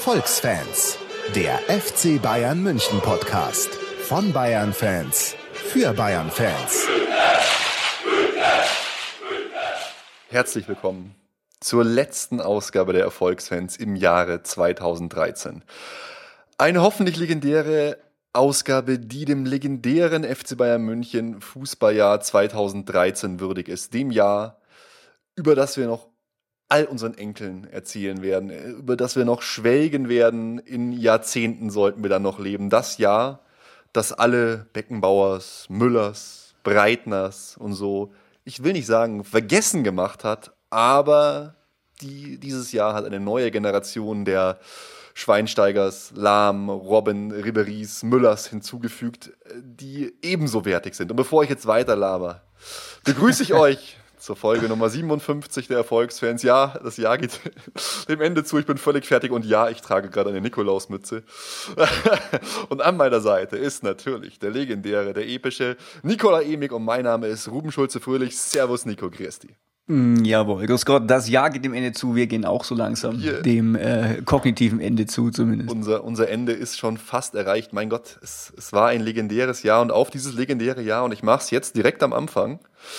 Erfolgsfans, der FC Bayern München Podcast von Bayern-Fans für Bayern-Fans. Herzlich willkommen zur letzten Ausgabe der Erfolgsfans im Jahre 2013. Eine hoffentlich legendäre Ausgabe, die dem legendären FC Bayern München Fußballjahr 2013 würdig ist. Dem Jahr, über das wir noch all unseren Enkeln erzählen werden, über das wir noch schwelgen werden. In Jahrzehnten sollten wir dann noch leben. Das Jahr, das alle Beckenbauers, Müllers, Breitners und so, ich will nicht sagen vergessen gemacht hat, aber dieses Jahr hat eine neue Generation der Schweinsteigers, Lahm, Robben, Ribéry's, Müllers hinzugefügt, die ebenso wertig sind. Und bevor ich jetzt weiter laber, begrüße ich euch zur Folge Nummer 57 der Erfolgsfans. Ja, das Jahr geht dem Ende zu, ich bin völlig fertig und ja, ich trage gerade eine Nikolausmütze. Und an meiner Seite ist natürlich der legendäre, der epische Nikola Emig und mein Name ist Ruben Schulze-Fröhlich. Servus Nico, grüß dich. Jawohl, grüß Gott, das Jahr geht dem Ende zu, wir gehen auch so langsam dem kognitiven Ende zu zumindest. Unser Ende ist schon fast erreicht, mein Gott, es war ein legendäres Jahr und auf dieses legendäre Jahr, und ich mache es jetzt direkt am Anfang,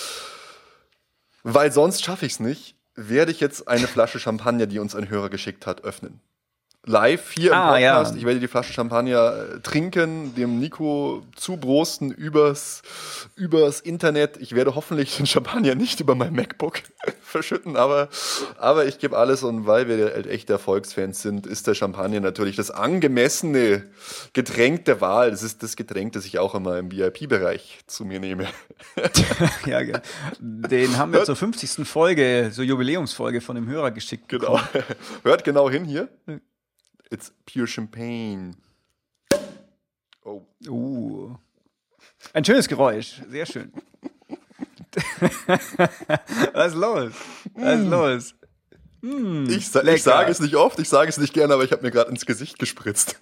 weil sonst schaffe ich es nicht, werde ich jetzt eine Flasche Champagner, die uns ein Hörer geschickt hat, öffnen. Live hier im Podcast. Ja. Ich werde die Flasche Champagner trinken, dem Nico zubrosten übers Internet. Ich werde hoffentlich den Champagner nicht über mein MacBook verschütten, aber ich gebe alles, und weil wir echte Erfolgsfans sind, ist der Champagner natürlich das angemessene Getränk der Wahl. Das ist das Getränk, das ich auch immer im VIP-Bereich zu mir nehme. Ja, den haben wir zur 50. Folge, zur Jubiläumsfolge von dem Hörer geschickt. Genau. Hört genau hin hier. It's pure champagne. Oh. Ein schönes Geräusch. Sehr schön. Was ist los? Ich sage es nicht oft, ich sage es nicht gerne, aber ich habe mir gerade ins Gesicht gespritzt.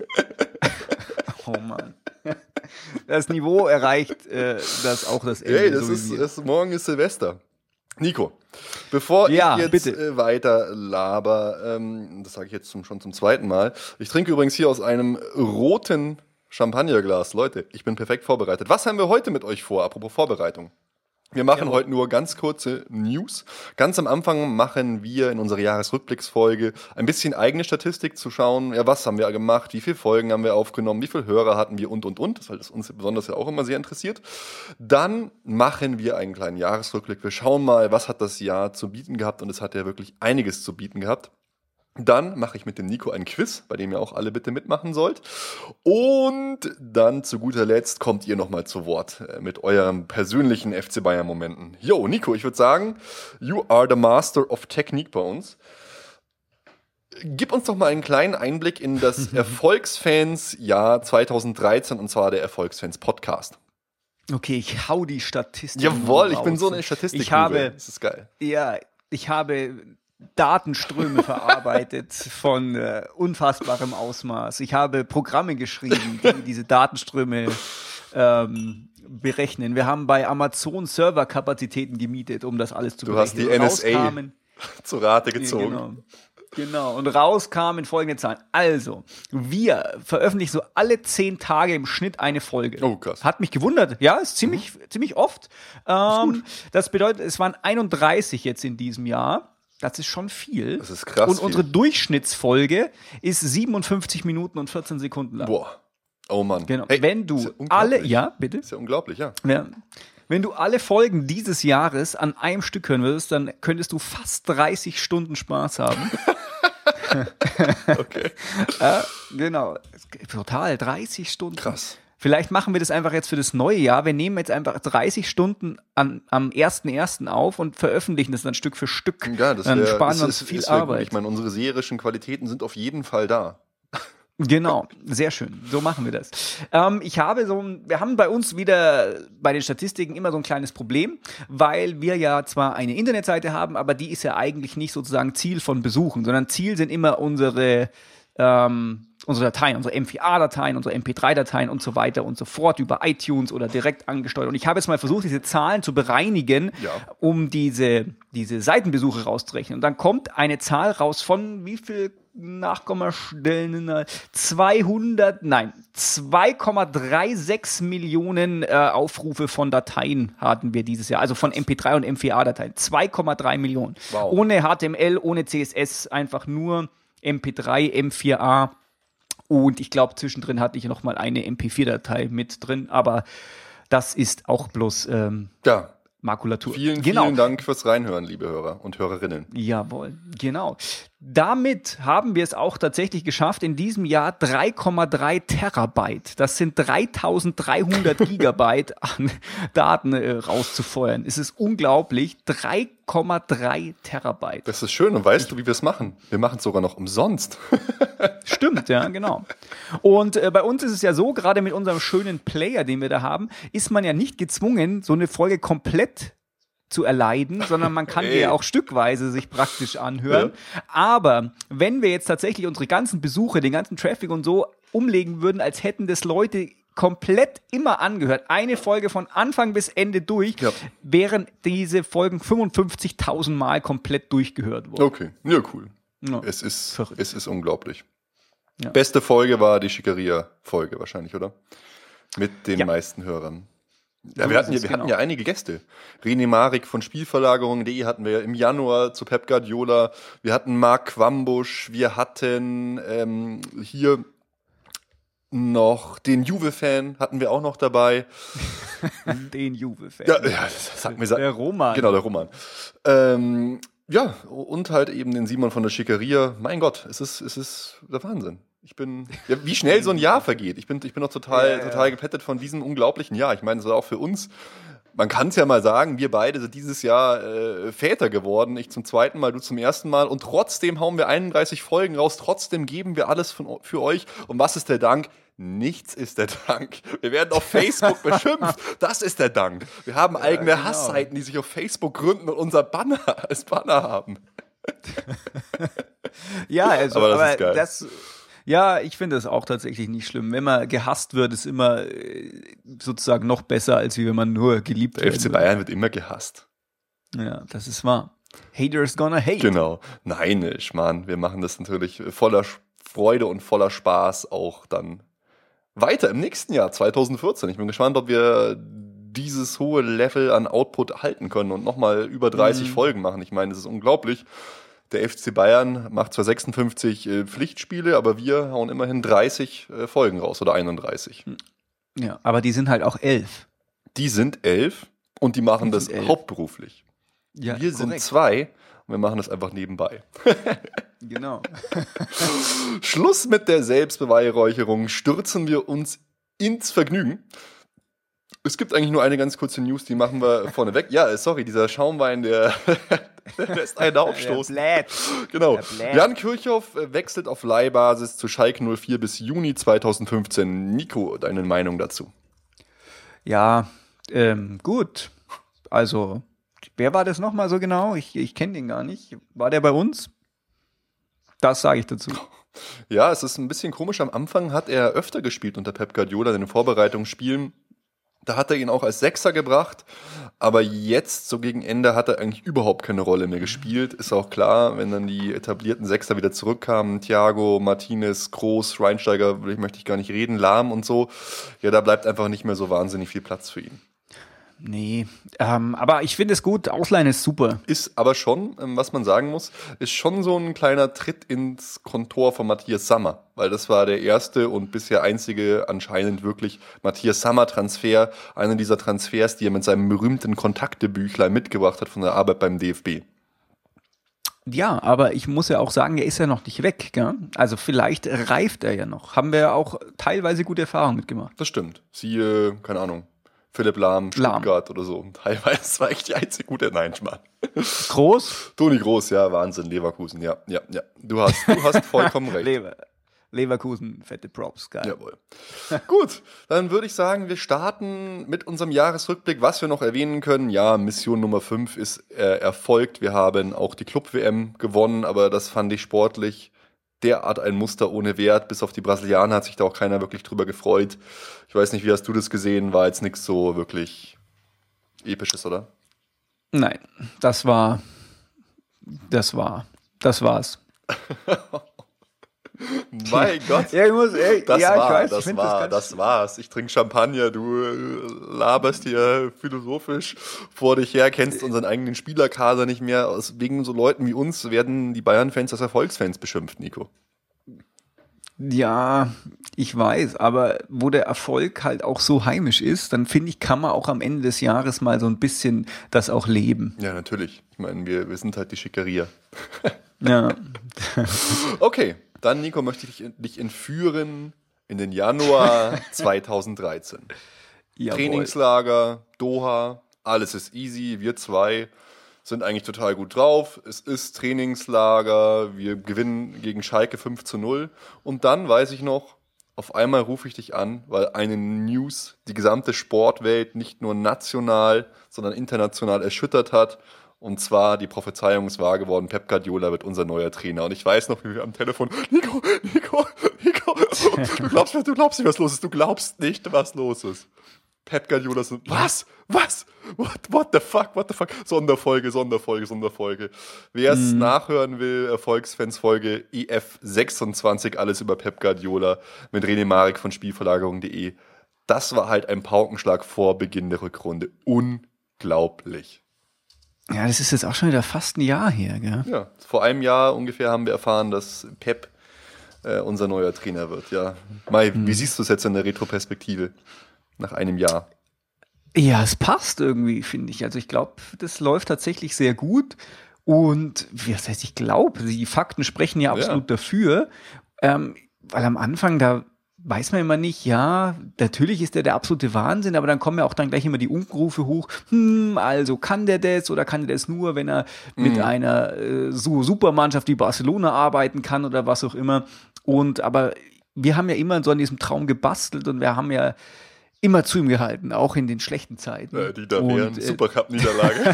Oh Mann. Das Niveau erreicht das auch das Ende. Hey, morgen ist Silvester. Nico, bevor ich jetzt weiter laber, das sage ich jetzt schon zum zweiten Mal, ich trinke übrigens hier aus einem roten Champagnerglas. Leute, ich bin perfekt vorbereitet. Was haben wir heute mit euch vor, apropos Vorbereitung? Wir machen heute nur ganz kurze News. Ganz am Anfang machen wir in unserer Jahresrückblicksfolge ein bisschen eigene Statistik zu schauen, ja, was haben wir gemacht, wie viele Folgen haben wir aufgenommen, wie viele Hörer hatten wir und, weil das uns besonders ja auch immer sehr interessiert. Dann machen wir einen kleinen Jahresrückblick. Wir schauen mal, was hat das Jahr zu bieten gehabt, und es hat ja wirklich einiges zu bieten gehabt. Dann mache ich mit dem Nico ein Quiz, bei dem ihr auch alle bitte mitmachen sollt. Und dann zu guter Letzt kommt ihr nochmal zu Wort mit euren persönlichen FC Bayern Momenten. Yo, Nico, ich würde sagen, you are the master of Technique bei uns. Gib uns doch mal einen kleinen Einblick in das Erfolgsfans-Jahr 2013, und zwar der Erfolgsfans-Podcast. Okay, ich hau die Statistik. Jawohl, raus. Ich bin so eine Statistik. Das ist geil. Ja, ich habe Datenströme verarbeitet von unfassbarem Ausmaß. Ich habe Programme geschrieben, die diese Datenströme berechnen. Wir haben bei Amazon Serverkapazitäten gemietet, um das alles zu berechnen. Du hast die NSA zu Rate gezogen. Genau, und raus kamen folgende Zahlen. Also, wir veröffentlichen so alle 10 Tage im Schnitt eine Folge. Oh, krass. Hat mich gewundert. Ja, ist ziemlich oft. Das bedeutet, es waren 31 jetzt in diesem Jahr. Das ist schon viel. Das ist krass. Und unsere Durchschnittsfolge ist 57 Minuten und 14 Sekunden lang. Boah. Oh Mann. Genau. Hey, wenn du alle, ja, bitte? Ist ja unglaublich, ja. Wenn du alle Folgen dieses Jahres an einem Stück hören würdest, dann könntest du fast 30 Stunden Spaß haben. Okay. Genau. Total, 30 Stunden. Krass. Vielleicht machen wir das einfach jetzt für das neue Jahr. Wir nehmen jetzt einfach 30 Stunden am 1.1. auf und veröffentlichen das dann Stück für Stück. Ja, dann sparen wir uns viel Arbeit. Gut. Ich meine, unsere serischen Qualitäten sind auf jeden Fall da. Genau, sehr schön. So machen wir das. Wir haben bei uns wieder bei den Statistiken immer so ein kleines Problem, weil wir ja zwar eine Internetseite haben, aber die ist ja eigentlich nicht sozusagen Ziel von Besuchen, sondern Ziel sind immer unsere unsere Dateien, unsere M4A-Dateien, unsere MP3-Dateien und so weiter und so fort über iTunes oder direkt angesteuert. Und ich habe jetzt mal versucht, diese Zahlen zu bereinigen, um diese Seitenbesuche rauszurechnen. Und dann kommt eine Zahl raus von wie viel Nachkommastellen? 2,36 Millionen Aufrufe von Dateien hatten wir dieses Jahr. Also von MP3 und M4A-Dateien. 2,3 Millionen. Wow. Ohne HTML, ohne CSS, einfach nur MP3, M4A. Und ich glaube, zwischendrin hatte ich noch mal eine MP4-Datei mit drin, aber das ist auch bloß Makulatur. Vielen Dank fürs Reinhören, liebe Hörer und Hörerinnen. Jawohl, genau. Damit haben wir es auch tatsächlich geschafft, in diesem Jahr 3,3 Terabyte, das sind 3300 Gigabyte an Daten rauszufeuern. Es ist unglaublich, 3,3 Terabyte. Das ist schön und weißt du, wie wir es machen? Wir machen es sogar noch umsonst. Stimmt, ja, genau. Und bei uns ist es ja so, gerade mit unserem schönen Player, den wir da haben, ist man ja nicht gezwungen, so eine Folge komplett zu erleiden, sondern man kann die ja auch stückweise sich praktisch anhören. Ja. Aber wenn wir jetzt tatsächlich unsere ganzen Besuche, den ganzen Traffic und so umlegen würden, als hätten das Leute komplett immer angehört, eine Folge von Anfang bis Ende durch, wären diese Folgen 55.000 Mal komplett durchgehört worden. Okay, ja, cool. Ja. Es ist unglaublich. Ja. Beste Folge war die Schickeria-Folge wahrscheinlich, oder? Mit den meisten Hörern. Ja, wir hatten ja einige Gäste. René Marik von Spielverlagerung.de hatten wir ja im Januar zu Pep Guardiola. Wir hatten Marc Quambusch. Wir hatten hier noch den Juve-Fan hatten wir auch noch dabei. Den Juve-Fan. Ja, das sagt mir der Roman. Genau, der Roman. Ja, und halt eben den Simon von der Schickeria. Mein Gott, es ist der Wahnsinn. Wie schnell so ein Jahr vergeht. Ich bin noch total geplättet von diesem unglaublichen Jahr. Ich meine, das war auch für uns, man kann es ja mal sagen, wir beide sind dieses Jahr Väter geworden. Ich zum zweiten Mal, du zum ersten Mal. Und trotzdem hauen wir 31 Folgen raus. Trotzdem geben wir alles für euch. Und was ist der Dank? Nichts ist der Dank. Wir werden auf Facebook beschimpft. Das ist der Dank. Wir haben eigene Hassseiten, die sich auf Facebook gründen und unser Banner als Banner haben. Ja, also, aber das ist geil. Ja, ich finde es auch tatsächlich nicht schlimm. Wenn man gehasst wird, ist immer sozusagen noch besser, als wenn man nur geliebt wird. Der FC Bayern wird immer gehasst. Ja, das ist wahr. Haters gonna hate. Genau. Nein, Schmarrn. Wir machen das natürlich voller Freude und voller Spaß auch dann weiter im nächsten Jahr, 2014. Ich bin gespannt, ob wir dieses hohe Level an Output halten können und nochmal über 30 Folgen machen. Ich meine, das ist unglaublich. Der FC Bayern macht zwar 56 Pflichtspiele, aber wir hauen immerhin 30 Folgen raus oder 31. Ja, aber die sind halt auch 11. Die sind 11 und die machen das hauptberuflich. Ja, wir sind 2 und wir machen das einfach nebenbei. Genau. Schluss mit der Selbstbeweihräucherung. Stürzen wir uns ins Vergnügen. Es gibt eigentlich nur eine ganz kurze News, die machen wir vorneweg. Ja, sorry, dieser Schaumwein, der lässt einen aufstoßen. Genau. Jan Kirchhoff wechselt auf Leihbasis zu Schalke 04 bis Juni 2015. Nico, deine Meinung dazu? Ja, gut. Also, wer war das nochmal so genau? Ich kenne den gar nicht. War der bei uns? Das sage ich dazu. Ja, es ist ein bisschen komisch. Am Anfang hat er öfter gespielt unter Pep Guardiola in den Vorbereitungsspielen. Da hat er ihn auch als Sechser gebracht, aber jetzt, so gegen Ende, hat er eigentlich überhaupt keine Rolle mehr gespielt. Ist auch klar, wenn dann die etablierten Sechser wieder zurückkamen, Thiago, Martinez, Kroos, Schweinsteiger, möchte ich gar nicht reden, Lahm und so, ja, da bleibt einfach nicht mehr so wahnsinnig viel Platz für ihn. Nee, aber ich finde es gut, Ausleihen ist super. Ist aber schon, was man sagen muss, ist schon so ein kleiner Tritt ins Kontor von Matthias Sammer, weil das war der erste und bisher einzige anscheinend wirklich Matthias Sammer-Transfer, einer dieser Transfers, die er mit seinem berühmten Kontaktebüchlein mitgebracht hat von der Arbeit beim DFB. Ja, aber ich muss ja auch sagen, er ist ja noch nicht weg, gell? Also vielleicht reift er ja noch. Haben wir ja auch teilweise gute Erfahrungen mitgemacht. Das stimmt. Siehe, keine Ahnung, Philipp Lahm, Stuttgart oder so. Teilweise war ich die einzige gute. Nein, Schmarrn. Groß? Toni Groß, ja, Wahnsinn, Leverkusen, ja. Du hast vollkommen recht. Leverkusen, fette Props, geil. Jawohl. Gut, dann würde ich sagen, wir starten mit unserem Jahresrückblick. Was wir noch erwähnen können, ja, Mission Nummer 5 ist erfolgt. Wir haben auch die Club-WM gewonnen, aber das fand ich sportlich derart ein Muster ohne Wert. Bis auf die Brasilianer hat sich da auch keiner wirklich drüber gefreut. Ich weiß nicht, wie hast du das gesehen? War jetzt nichts so wirklich Episches, oder? Nein, das war's. Mein Gott. Ja, Das war's. Ich trinke Champagner, du laberst hier philosophisch vor dich her, kennst unseren eigenen Spielerkader nicht mehr. Wegen so Leuten wie uns werden die Bayern-Fans als Erfolgsfans beschimpft, Nico. Ja, ich weiß, aber wo der Erfolg halt auch so heimisch ist, dann finde ich, kann man auch am Ende des Jahres mal so ein bisschen das auch leben. Ja, natürlich. Ich meine, wir sind halt die Schickeria. Ja. Okay, dann, Nico, möchte ich dich entführen in den Januar 2013. Jawohl. Trainingslager, Doha, alles ist easy, wir zwei sind eigentlich total gut drauf. Es ist Trainingslager, wir gewinnen gegen Schalke 5-0. Und dann weiß ich noch, auf einmal rufe ich dich an, weil eine News die gesamte Sportwelt nicht nur national, sondern international erschüttert hat. Und zwar die Prophezeiung ist wahr geworden, Pep Guardiola wird unser neuer Trainer. Und ich weiß noch, wie wir am Telefon, Nico, du glaubst nicht, was los ist. Du glaubst nicht, was los ist. Pep Guardiola so, was? What the fuck? Sonderfolge. Wer es nachhören will, Erfolgsfans Folge EF26, alles über Pep Guardiola mit René Marek von Spielverlagerung.de. Das war halt ein Paukenschlag vor Beginn der Rückrunde. Unglaublich. Ja, das ist jetzt auch schon wieder fast ein Jahr her, gell? Ja, vor einem Jahr ungefähr haben wir erfahren, dass Pep unser neuer Trainer wird. Ja, Mai, wie siehst du es jetzt in der Retroperspektive nach einem Jahr? Ja, es passt irgendwie, finde ich. Also ich glaube, das läuft tatsächlich sehr gut. Und was heißt, ich glaube, die Fakten sprechen ja absolut dafür. Weil am Anfang, da weiß man immer nicht, ja, natürlich ist der absolute Wahnsinn, aber dann kommen ja auch dann gleich immer die Unkenrufe hoch, also kann der das oder kann der das nur, wenn er mit einer so Supermannschaft wie Barcelona arbeiten kann oder was auch immer. Aber wir haben ja immer so an diesem Traum gebastelt und wir haben ja immer zu ihm gehalten, auch in den schlechten Zeiten. Ja, die da wären, Supercup-Niederlage.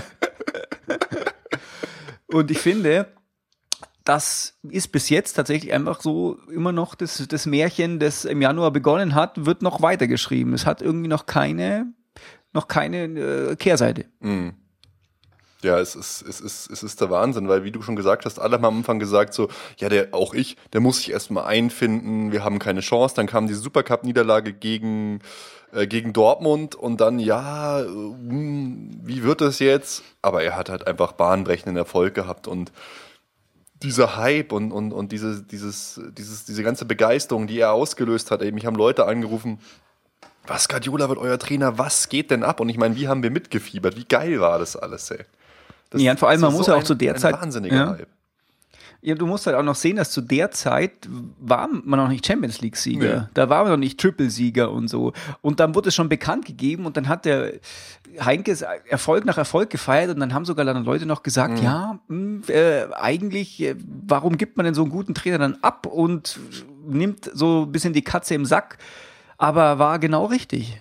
Und ich finde, das ist bis jetzt tatsächlich einfach so immer noch das Märchen, das im Januar begonnen hat, wird noch weitergeschrieben. Es hat irgendwie noch keine Kehrseite. Mhm. Ja, es ist der Wahnsinn, weil wie du schon gesagt hast, alle haben am Anfang gesagt so, ja, der muss sich erstmal einfinden, wir haben keine Chance. Dann kam die Supercup-Niederlage gegen Dortmund und dann, ja, wie wird das jetzt? Aber er hat halt einfach bahnbrechenden Erfolg gehabt und dieser Hype und diese ganze Begeisterung, die er ausgelöst hat, ey, mich haben Leute angerufen, was, Guardiola wird euer Trainer, was geht denn ab? Und ich meine, wie haben wir mitgefiebert? Wie geil war das alles, ey? Ja, und vor allem, man muss ja auch zu der Zeit. Wahnsinniger Hype. Ja, du musst halt auch noch sehen, dass zu der Zeit war man noch nicht Champions League-Sieger. Nee. Da war man noch nicht Triple-Sieger und so. Und dann wurde es schon bekannt gegeben und dann hat der Heinkes Erfolg nach Erfolg gefeiert und dann haben sogar dann Leute noch gesagt, eigentlich, warum gibt man denn so einen guten Trainer dann ab und nimmt so ein bisschen die Katze im Sack? Aber war genau richtig.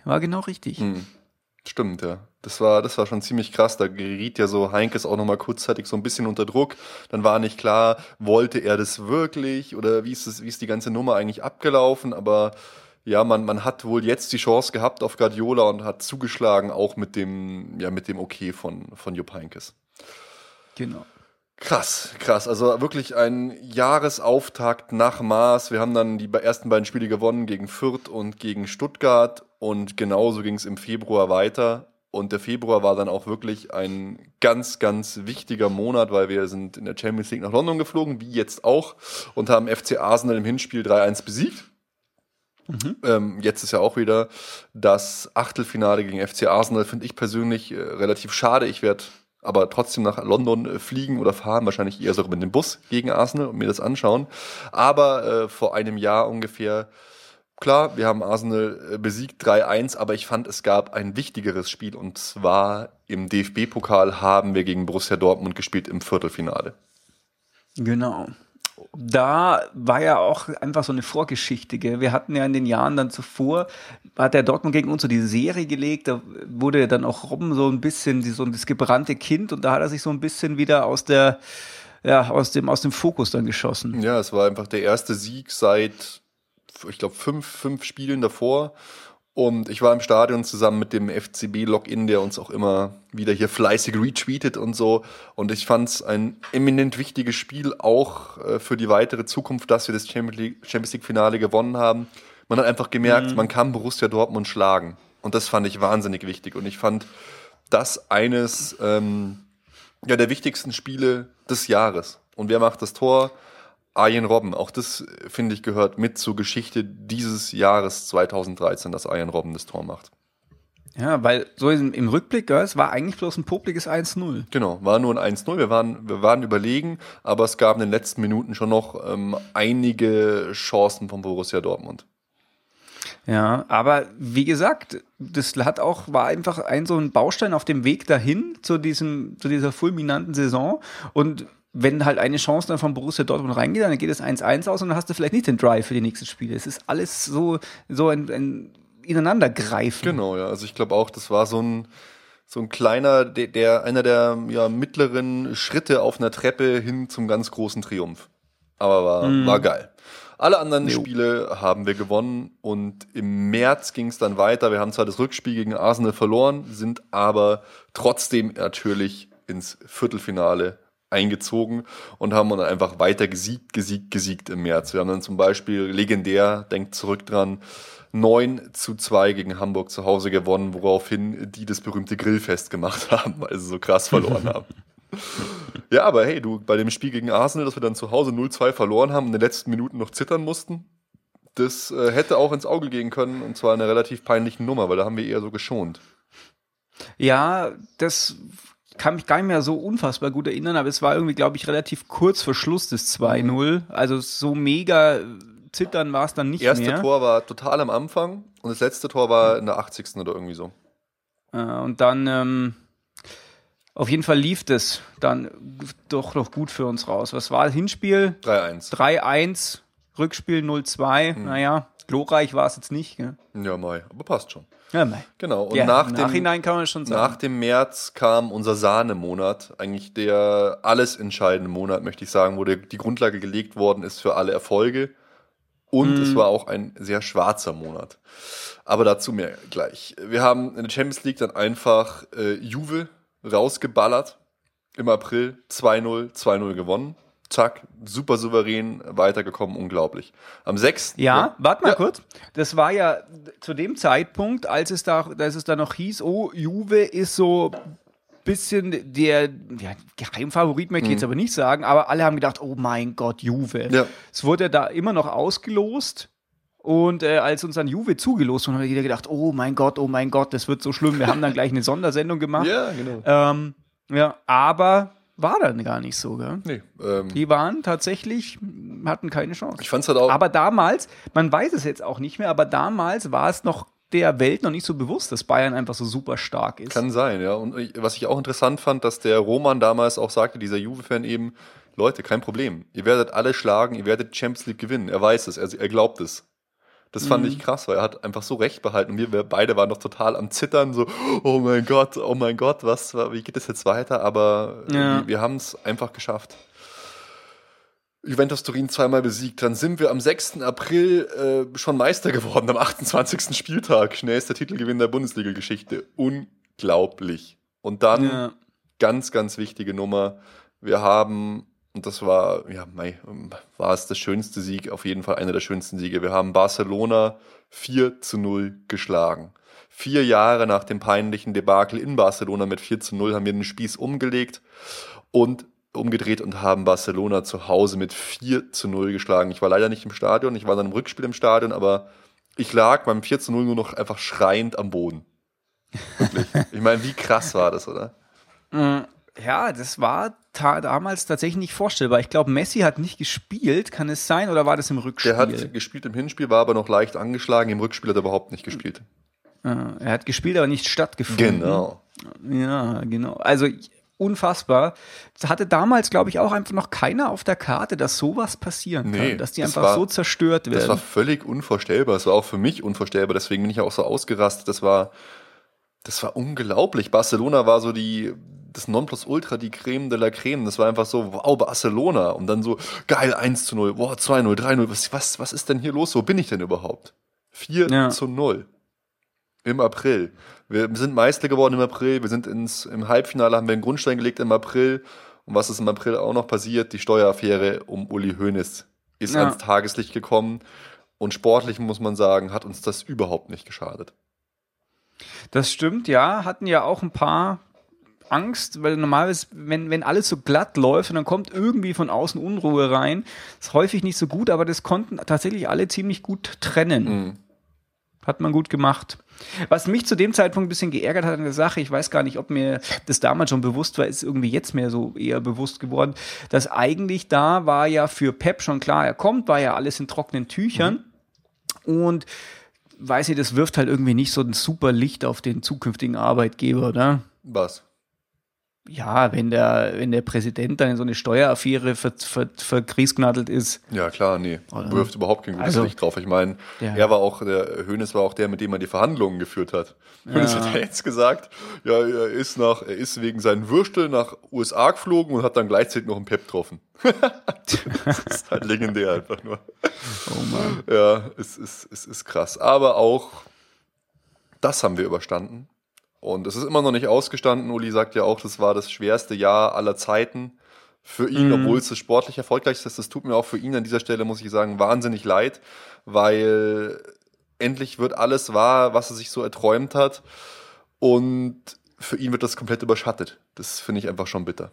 Stimmt, ja. Das war schon ziemlich krass. Da geriet ja so Heinkes auch nochmal kurzzeitig so ein bisschen unter Druck. Dann war nicht klar, wollte er das wirklich oder wie ist die ganze Nummer eigentlich abgelaufen? Aber ja, man hat wohl jetzt die Chance gehabt auf Guardiola und hat zugeschlagen, auch mit dem Okay von Jupp Heynckes. Genau. Krass. Also wirklich ein Jahresauftakt nach Maß. Wir haben dann die ersten beiden Spiele gewonnen gegen Fürth und gegen Stuttgart und genauso ging es im Februar weiter. Und der Februar war dann auch wirklich ein ganz, ganz wichtiger Monat, weil wir sind in der Champions League nach London geflogen, wie jetzt auch, und haben FC Arsenal im Hinspiel 3-1 besiegt. Jetzt ist ja auch wieder das Achtelfinale gegen FC Arsenal, finde ich persönlich relativ schade. Ich werde aber trotzdem nach London fliegen oder fahren, wahrscheinlich eher sogar mit dem Bus gegen Arsenal und mir das anschauen. Aber vor einem Jahr ungefähr, klar, wir haben Arsenal besiegt 3-1, aber ich fand, es gab ein wichtigeres Spiel und zwar im DFB-Pokal haben wir gegen Borussia Dortmund gespielt im Viertelfinale. Genau. Da war ja auch einfach so eine Vorgeschichte, gell? Wir hatten ja in den Jahren dann zuvor, hat der Dortmund gegen uns so diese Serie gelegt, da wurde dann auch Robben so ein bisschen so das gebrannte Kind und da hat er sich so ein bisschen wieder aus der aus dem Fokus dann geschossen. Ja, es war einfach der erste Sieg seit, ich glaube, fünf Spielen davor. Und ich war im Stadion zusammen mit dem FCB-Login, der uns auch immer wieder hier fleißig retweetet und so. Und ich fand es ein eminent wichtiges Spiel, auch für die weitere Zukunft, dass wir das Champions League-Finale gewonnen haben. Man hat einfach gemerkt, man kann Borussia Dortmund schlagen. Und das fand ich wahnsinnig wichtig. Und ich fand das eines der wichtigsten Spiele des Jahres. Und wer macht das Tor? Arjen Robben, auch das, finde ich, gehört mit zur Geschichte dieses Jahres 2013, dass Arjen Robben das Tor macht. Ja, weil so im Rückblick, es war eigentlich bloß ein popliges 1-0. Genau, war nur ein 1-0, wir waren überlegen, aber es gab in den letzten Minuten schon noch einige Chancen von Borussia Dortmund. Ja, aber wie gesagt, war einfach so ein Baustein auf dem Weg dahin zu dieser fulminanten Saison. Und wenn halt eine Chance dann von Borussia Dortmund reingeht, dann geht es 1-1 aus und dann hast du vielleicht nicht den Drive für die nächsten Spiele. Es ist alles so ein Ineinandergreifen. Genau, ja. Also ich glaube auch, das war so ein kleiner, einer der mittleren Schritte auf einer Treppe hin zum ganz großen Triumph. Aber war geil. Alle anderen Spiele haben wir gewonnen und im März ging es dann weiter. Wir haben zwar das Rückspiel gegen Arsenal verloren, sind aber trotzdem natürlich ins Viertelfinale eingezogen und haben dann einfach weiter gesiegt im März. Wir haben dann zum Beispiel legendär, denkt zurück dran, 9-2 gegen Hamburg zu Hause gewonnen, woraufhin die das berühmte Grillfest gemacht haben, weil sie so krass verloren haben. Ja, aber hey, bei dem Spiel gegen Arsenal, dass wir dann zu Hause 0-2 verloren haben und in den letzten Minuten noch zittern mussten, das hätte auch ins Auge gehen können und zwar eine relativ peinliche Nummer, weil da haben wir eher so geschont. Ja, das kann mich gar nicht mehr so unfassbar gut erinnern, aber es war irgendwie, glaube ich, relativ kurz vor Schluss des 2-0. Also so mega zittern war es dann nicht mehr. Das erste Tor war total am Anfang und das letzte Tor war in der 80. oder irgendwie so. Und dann auf jeden Fall lief das dann doch noch gut für uns raus. Was war das Hinspiel? 3-1. 3-1, Rückspiel 0-2. Naja, glorreich war es jetzt nicht. Gell? Ja, Mai, aber passt schon. Ja, Mai. Genau. Und im Nachhinein kann man schon sagen. Nach dem März kam unser Sahnemonat, eigentlich der alles entscheidende Monat, möchte ich sagen, wo die Grundlage gelegt worden ist für alle Erfolge. Und es war auch ein sehr schwarzer Monat. Aber dazu mehr gleich. Wir haben in der Champions League dann einfach Juve rausgeballert. Im April 2-0 gewonnen. Zack, super souverän weitergekommen, unglaublich. Am 6. Ja, warte mal kurz. Das war ja zu dem Zeitpunkt, als es da noch hieß, oh, Juve ist so ein bisschen der Geheimfavorit, möchte ich jetzt aber nicht sagen, aber alle haben gedacht, oh mein Gott, Juve. Ja. Es wurde ja da immer noch ausgelost. Und als uns dann Juve zugelost wurde, hat jeder gedacht, oh mein Gott, das wird so schlimm. Wir haben dann gleich eine Sondersendung gemacht. Ja, genau. Aber war dann gar nicht so, gell? Nee. Die hatten keine Chance. Ich fand's halt auch. Aber damals, man weiß es jetzt auch nicht mehr, aber damals war es noch der Welt noch nicht so bewusst, dass Bayern einfach so super stark ist. Kann sein, ja. Und was ich auch interessant fand, dass der Roman damals auch sagte, dieser Juve-Fan eben, Leute, kein Problem. Ihr werdet alle schlagen, ihr werdet Champions League gewinnen. Er weiß es, er glaubt es. Das fand ich krass, weil er hat einfach so recht behalten. Und wir beide waren noch total am Zittern, so, oh mein Gott, wie geht das jetzt weiter? Aber wir haben es einfach geschafft. Juventus Turin zweimal besiegt. Dann sind wir am 6. April schon Meister geworden, am 28. Spieltag. Schnellster Titelgewinn der Bundesliga-Geschichte. Unglaublich. Und dann, ganz, ganz wichtige Nummer, wir haben... Und das war es der schönste Sieg, auf jeden Fall einer der schönsten Siege. Wir haben Barcelona 4-0 geschlagen. 4 Jahre nach dem peinlichen Debakel in Barcelona mit 4-0 haben wir den Spieß umgedreht und haben Barcelona zu Hause mit 4-0 geschlagen. Ich war leider nicht im Stadion, ich war dann im Rückspiel im Stadion, aber ich lag beim 4-0 nur noch einfach schreiend am Boden. Wirklich. Ich meine, wie krass war das, oder? Ja, das war damals tatsächlich nicht vorstellbar. Ich glaube, Messi hat nicht gespielt, kann es sein, oder war das im Rückspiel? Der hat gespielt im Hinspiel, war aber noch leicht angeschlagen. Im Rückspiel hat er überhaupt nicht gespielt. Er hat gespielt, aber nicht stattgefunden. Genau. Ja, genau. Also unfassbar. Das hatte damals, glaube ich, auch einfach noch keiner auf der Karte, dass sowas passieren kann. Dass die einfach so zerstört werden. Das war völlig unvorstellbar. Das war auch für mich unvorstellbar. Deswegen bin ich auch so ausgerastet. Das war unglaublich. Barcelona war so das Nonplusultra, die Creme de la Creme. Das war einfach so, wow, Barcelona. Und dann so, geil, 1:0, wow, 2:0, 3:0. Was ist denn hier los? Wo bin ich denn überhaupt? 4:0 im April. Wir sind Meister geworden im April. Wir sind im Halbfinale, haben wir einen Grundstein gelegt im April. Und was ist im April auch noch passiert? Die Steueraffäre um Uli Hoeneß ist ans Tageslicht gekommen. Und sportlich, muss man sagen, hat uns das überhaupt nicht geschadet. Das stimmt, ja. Hatten ja auch ein paar Angst, weil normalerweise, wenn alles so glatt läuft und dann kommt irgendwie von außen Unruhe rein, ist häufig nicht so gut, aber das konnten tatsächlich alle ziemlich gut trennen. Hat man gut gemacht. Was mich zu dem Zeitpunkt ein bisschen geärgert hat an der Sache, ich weiß gar nicht, ob mir das damals schon bewusst war, ist irgendwie jetzt mehr so eher bewusst geworden, dass eigentlich da war ja für Pep schon klar, er kommt, war ja alles in trockenen Tüchern und weiß ich, das wirft halt irgendwie nicht so ein super Licht auf den zukünftigen Arbeitgeber, oder? Was? Ja, wenn der Präsident dann in so eine Steueraffäre verkriesknattelt ist. Ja, klar, nee. Wirft überhaupt kein gutes Licht drauf. Ich meine, der Hoeneß war auch der, mit dem er die Verhandlungen geführt hat. Hoeneß hat ja jetzt gesagt, ja, er ist wegen seinen Würstel nach USA geflogen und hat dann gleichzeitig noch einen Pep getroffen. Das ist halt legendär einfach nur. Oh Mann. Ja, es ist krass. Aber auch das haben wir überstanden. Und es ist immer noch nicht ausgestanden. Uli sagt ja auch, das war das schwerste Jahr aller Zeiten für ihn, obwohl es sportlich erfolgreich ist. Das tut mir auch für ihn an dieser Stelle, muss ich sagen, wahnsinnig leid, weil endlich wird alles wahr, was er sich so erträumt hat. Und für ihn wird das komplett überschattet. Das finde ich einfach schon bitter.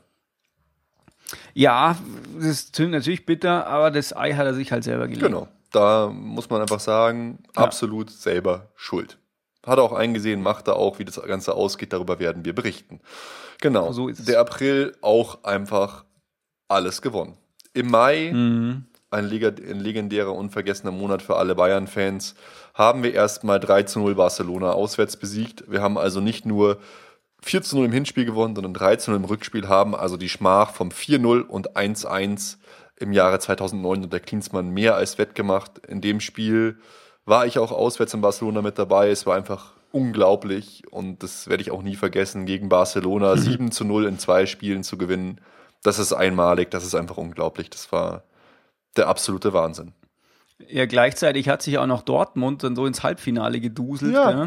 Ja, das ist natürlich bitter, aber das Ei hat er sich halt selber gelegt. Genau, da muss man einfach sagen, absolut selber schuld. Hat er auch eingesehen, macht er auch, wie das Ganze ausgeht, darüber werden wir berichten. Genau, so ist es. Der April auch einfach alles gewonnen. Im Mai, ein legendärer, unvergessener Monat für alle Bayern-Fans, haben wir erstmal 3:0 Barcelona auswärts besiegt. Wir haben also nicht nur 4:0 im Hinspiel gewonnen, sondern 3:0 im Rückspiel, haben also die Schmach vom 4:0 und 1:1 im Jahre 2009 unter Klinsmann mehr als wettgemacht. In dem Spiel war ich auch auswärts in Barcelona mit dabei. Es war einfach unglaublich und das werde ich auch nie vergessen, gegen Barcelona 7:0 in 2 Spielen zu gewinnen. Das ist einmalig, das ist einfach unglaublich. Das war der absolute Wahnsinn. Ja, gleichzeitig hat sich auch noch Dortmund dann so ins Halbfinale geduselt. Ja.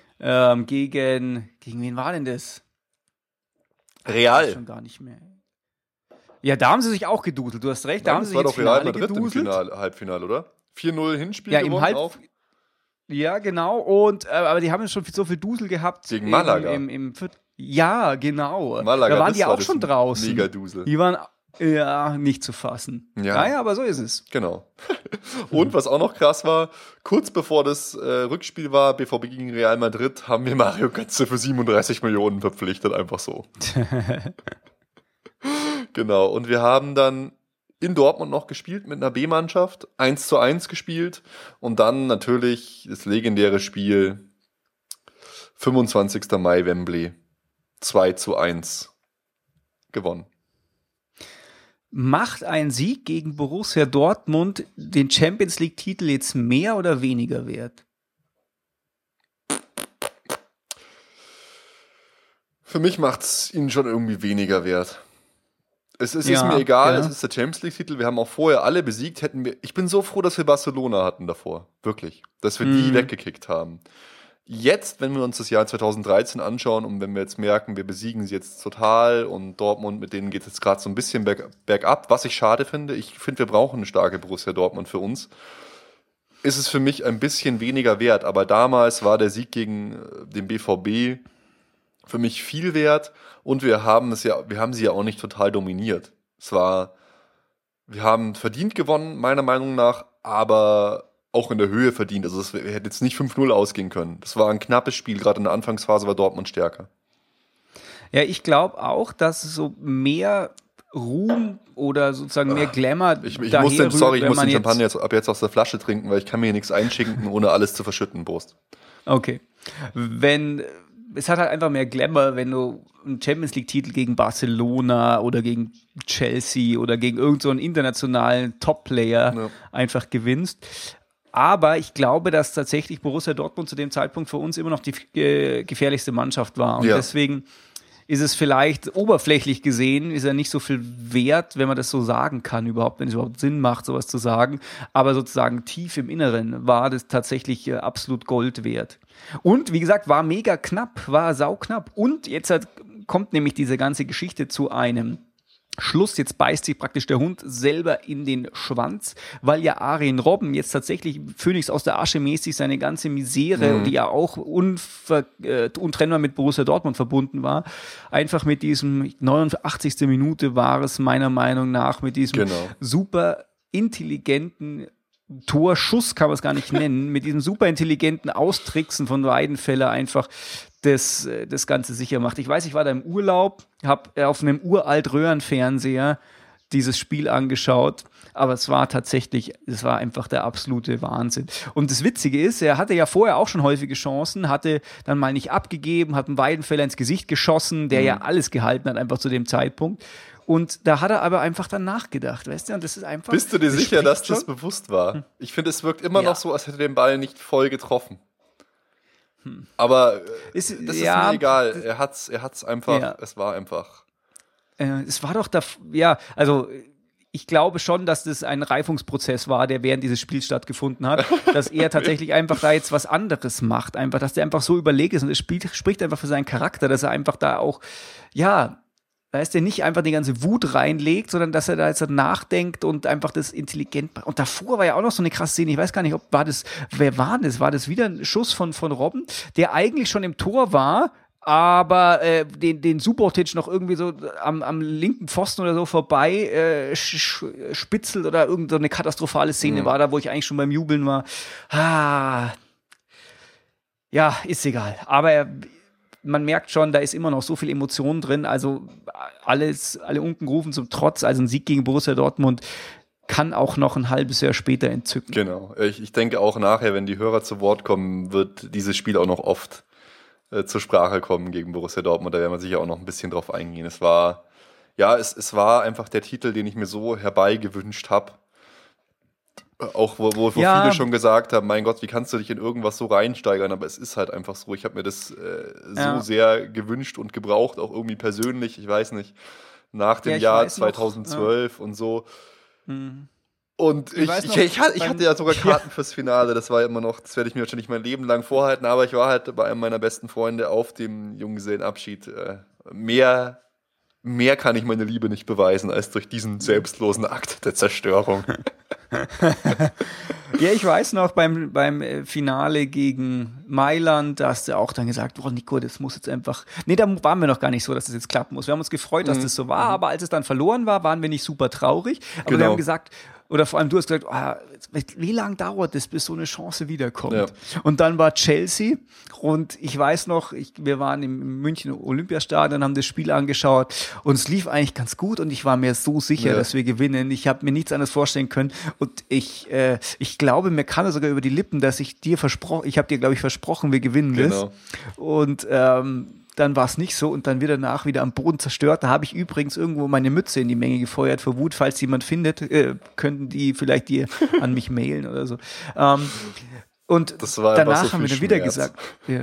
Gegen wen war denn das? Real. Das schon gar nicht mehr. Ja, da haben sie sich auch geduselt, du hast recht. Da haben sie sich war ins doch Real Finale Madrid geduselt. im Halbfinale, oder? 4:0 Hinspiel Ja, gewonnen auch. Ja, genau. Und aber die haben schon so viel Dusel gehabt. Gegen Malaga. Ja, genau. Malaga, da waren das die war auch das schon draußen. Mega Dusel. Die waren nicht zu fassen. Ja, aber so ist es. Genau. Und was auch noch krass war, kurz bevor das Rückspiel war, BVB gegen Real Madrid, haben wir Mario Götze für 37 Millionen verpflichtet, einfach so. Genau, und wir haben dann in Dortmund noch gespielt mit einer B-Mannschaft, 1:1 gespielt und dann natürlich das legendäre Spiel 25. Mai Wembley 2:1 gewonnen. Macht ein Sieg gegen Borussia Dortmund den Champions-League-Titel jetzt mehr oder weniger wert? Für mich macht es ihn schon irgendwie weniger wert. Es ist mir egal, es ist der Champions League-Titel. Wir haben auch vorher alle besiegt. Ich bin so froh, dass wir Barcelona hatten davor. Wirklich. Dass wir die weggekickt haben. Jetzt, wenn wir uns das Jahr 2013 anschauen und wenn wir jetzt merken, wir besiegen sie jetzt total und Dortmund, mit denen geht es jetzt gerade so ein bisschen bergab, was ich schade finde. Ich finde, wir brauchen eine starke Borussia Dortmund für uns. Ist es für mich ein bisschen weniger wert. Aber damals war der Sieg gegen den BVB für mich viel wert und wir haben sie ja auch nicht total dominiert. Wir haben verdient gewonnen, meiner Meinung nach, aber auch in der Höhe verdient. Also es hätte jetzt nicht 5:0 ausgehen können. Das war ein knappes Spiel, gerade in der Anfangsphase war Dortmund stärker. Ja, ich glaube auch, dass so mehr Ruhm oder sozusagen mehr Glamour ich muss den Champagner ab jetzt aus der Flasche trinken, weil ich kann mir hier nichts einschinken, ohne alles zu verschütten, Prost. Okay. Es hat halt einfach mehr Glamour, wenn du einen Champions-League-Titel gegen Barcelona oder gegen Chelsea oder gegen irgendeinen so internationalen Top-Player einfach gewinnst. Aber ich glaube, dass tatsächlich Borussia Dortmund zu dem Zeitpunkt für uns immer noch die gefährlichste Mannschaft war. Und deswegen ist es vielleicht oberflächlich gesehen, ist er nicht so viel wert, wenn man das so sagen kann überhaupt, wenn es überhaupt Sinn macht, sowas zu sagen. Aber sozusagen tief im Inneren war das tatsächlich absolut Gold wert. Und wie gesagt, war mega knapp, war sauknapp. Und jetzt kommt nämlich diese ganze Geschichte zu einem Schluss. Jetzt beißt sich praktisch der Hund selber in den Schwanz, weil ja Arjen Robben jetzt tatsächlich Phönix aus der Asche mäßig seine ganze Misere, die ja auch untrennbar mit Borussia Dortmund verbunden war, einfach mit diesem 89. Minute war es meiner Meinung nach, mit diesem super intelligenten Torschuss, kann man es gar nicht nennen, mit diesem super intelligenten Austricksen von Weidenfeller einfach das Ganze sicher macht. Ich weiß, ich war da im Urlaub, habe auf einem uralt Röhrenfernseher dieses Spiel angeschaut, aber es war einfach der absolute Wahnsinn. Und das Witzige ist, er hatte ja vorher auch schon häufige Chancen, hatte dann mal nicht abgegeben, hat einen Weidenfeller ins Gesicht geschossen, der ja alles gehalten hat, einfach zu dem Zeitpunkt. Und da hat er aber einfach dann nachgedacht, weißt du? Und das ist einfach. Bist du dir sicher, dass das bewusst war? Ich finde, es wirkt immer noch so, als hätte er den Ball nicht voll getroffen. Aber das ist mir egal. Er hat's einfach, es war einfach. Es war doch also ich glaube schon, dass das ein Reifungsprozess war, der während dieses Spiels stattgefunden hat, dass er tatsächlich einfach da jetzt was anderes macht, einfach, dass der einfach so überlegt ist und es spricht einfach für seinen Charakter, dass er einfach da auch, da ist der nicht einfach die ganze Wut reinlegt, sondern dass er da jetzt nachdenkt und einfach das intelligent macht. Und davor war ja auch noch so eine krasse Szene, ich weiß gar nicht, wer war das? War das wieder ein Schuss von Robben, der eigentlich schon im Tor war, aber den Subotic noch irgendwie so am linken Pfosten oder so vorbei spitzelt oder irgend so eine katastrophale Szene war da, wo ich eigentlich schon beim Jubeln war. Ja, ist egal. Aber man merkt schon, da ist immer noch so viel Emotion drin. Also alle Unkenrufen zum Trotz, also ein Sieg gegen Borussia Dortmund kann auch noch ein halbes Jahr später entzücken. Genau. Ich denke auch nachher, wenn die Hörer zu Wort kommen, wird dieses Spiel auch noch oft zur Sprache kommen gegen Borussia Dortmund. Da werden wir sicher auch noch ein bisschen drauf eingehen. Es war einfach der Titel, den ich mir so herbeigewünscht habe. Auch wo viele schon gesagt haben, mein Gott, wie kannst du dich in irgendwas so reinsteigern? Aber es ist halt einfach so. Ich habe mir das so sehr gewünscht und gebraucht, auch irgendwie persönlich. Ich weiß nicht, nach dem Jahr 2012 und so. Und ich hatte ja sogar Karten fürs Finale. Das war immer noch, das werde ich mir wahrscheinlich mein Leben lang vorhalten. Aber ich war halt bei einem meiner besten Freunde auf dem Junggesellenabschied. Mehr kann ich meine Liebe nicht beweisen, als durch diesen selbstlosen Akt der Zerstörung. Ja, ich weiß noch, beim Finale gegen Mailand, da hast du auch dann gesagt, oh Nico, das muss jetzt einfach, da waren wir noch gar nicht so, dass das jetzt klappen muss. Wir haben uns gefreut, dass das so war, aber als es dann verloren war, waren wir nicht super traurig. Aber wir haben gesagt, oder vor allem du hast gesagt, wie lange dauert es, bis so eine Chance wiederkommt? Ja. Und dann war Chelsea und ich weiß noch, wir waren im München Olympiastadion, haben das Spiel angeschaut und es lief eigentlich ganz gut und ich war mir so sicher, dass wir gewinnen. Ich habe mir nichts anderes vorstellen können und ich glaube, mir kam es sogar über die Lippen, dass ich habe dir, glaube ich, versprochen, wir gewinnen das. Und dann war es nicht so und dann wird danach wieder am Boden zerstört. Da habe ich übrigens irgendwo meine Mütze in die Menge gefeuert vor Wut. Falls jemand findet, könnten die vielleicht an mich mailen oder so. Und danach haben wir dann wieder gesagt,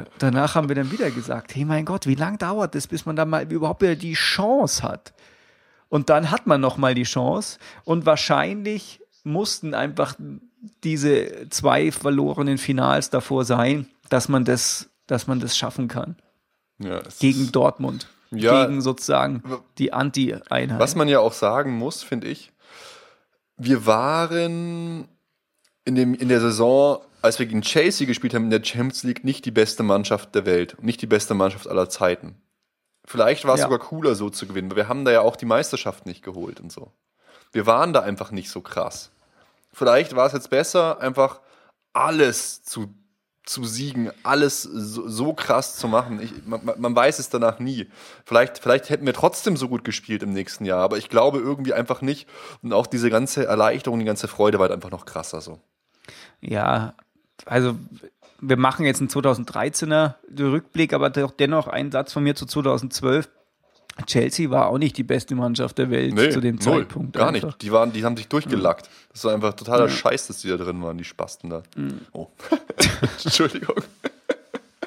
hey mein Gott, wie lange dauert das, bis man da mal überhaupt wieder die Chance hat? Und dann hat man noch mal die Chance und wahrscheinlich mussten einfach diese 2 verlorenen Finals davor sein, dass man das schaffen kann. Ja, gegen Dortmund, gegen sozusagen die Anti-Einheit. Was man ja auch sagen muss, finde ich, wir waren in der Saison, als wir gegen Chelsea gespielt haben, in der Champions League nicht die beste Mannschaft der Welt und nicht die beste Mannschaft aller Zeiten. Vielleicht war es sogar cooler, so zu gewinnen, weil wir haben da ja auch die Meisterschaft nicht geholt und so. Wir waren da einfach nicht so krass. Vielleicht war es jetzt besser, einfach alles zu siegen, alles so krass zu machen. Man weiß es danach nie. Vielleicht hätten wir trotzdem so gut gespielt im nächsten Jahr, aber ich glaube irgendwie einfach nicht. Und auch diese ganze Erleichterung, die ganze Freude war halt einfach noch krasser so. Ja, also wir machen jetzt einen 2013er Rückblick, aber dennoch ein Satz von mir zu 2012. Chelsea war auch nicht die beste Mannschaft der Welt zu dem Zeitpunkt. Gar einfach nicht. Die haben sich durchgelackt. Das war einfach totaler Scheiß, dass die da drin waren, die Spasten da. Oh. Entschuldigung.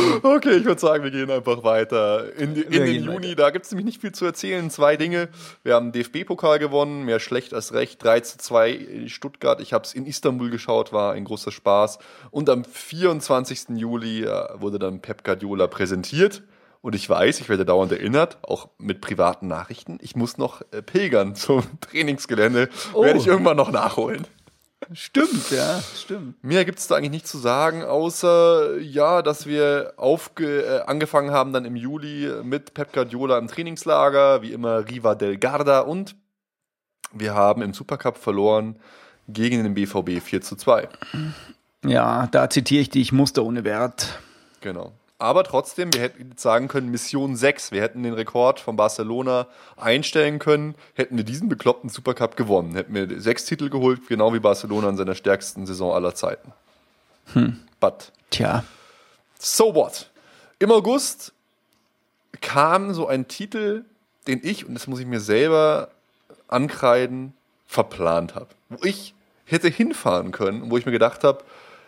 Okay, ich würde sagen, wir gehen einfach weiter. In den Juni, weiter. da gibt es nämlich nicht viel zu erzählen. 2 Dinge. Wir haben den DFB-Pokal gewonnen, mehr schlecht als recht. 3:2 in Stuttgart. Ich habe es in Istanbul geschaut, war ein großer Spaß. Und am 24. Juli wurde dann Pep Guardiola präsentiert. Und ich weiß, ich werde dauernd erinnert, auch mit privaten Nachrichten. Ich muss noch pilgern zum Trainingsgelände. Werde ich irgendwann noch nachholen. Stimmt, ja, stimmt. Mehr gibt es da eigentlich nicht zu sagen, außer ja, dass wir angefangen haben dann im Juli mit Pep Guardiola im Trainingslager, wie immer Riva del Garda, und wir haben im Supercup verloren gegen den BVB 4:2. Ja, da zitiere ich dich, Muster ohne Wert. Genau. Aber trotzdem, wir hätten jetzt sagen können, Mission 6. Wir hätten den Rekord von Barcelona einstellen können, hätten wir diesen bekloppten Supercup gewonnen. Hätten wir 6 Titel geholt, genau wie Barcelona in seiner stärksten Saison aller Zeiten. But Tja. so what? Im August kam so ein Titel, den ich, und das muss ich mir selber ankreiden, verplant habe. Wo ich hätte hinfahren können, wo ich mir gedacht habe,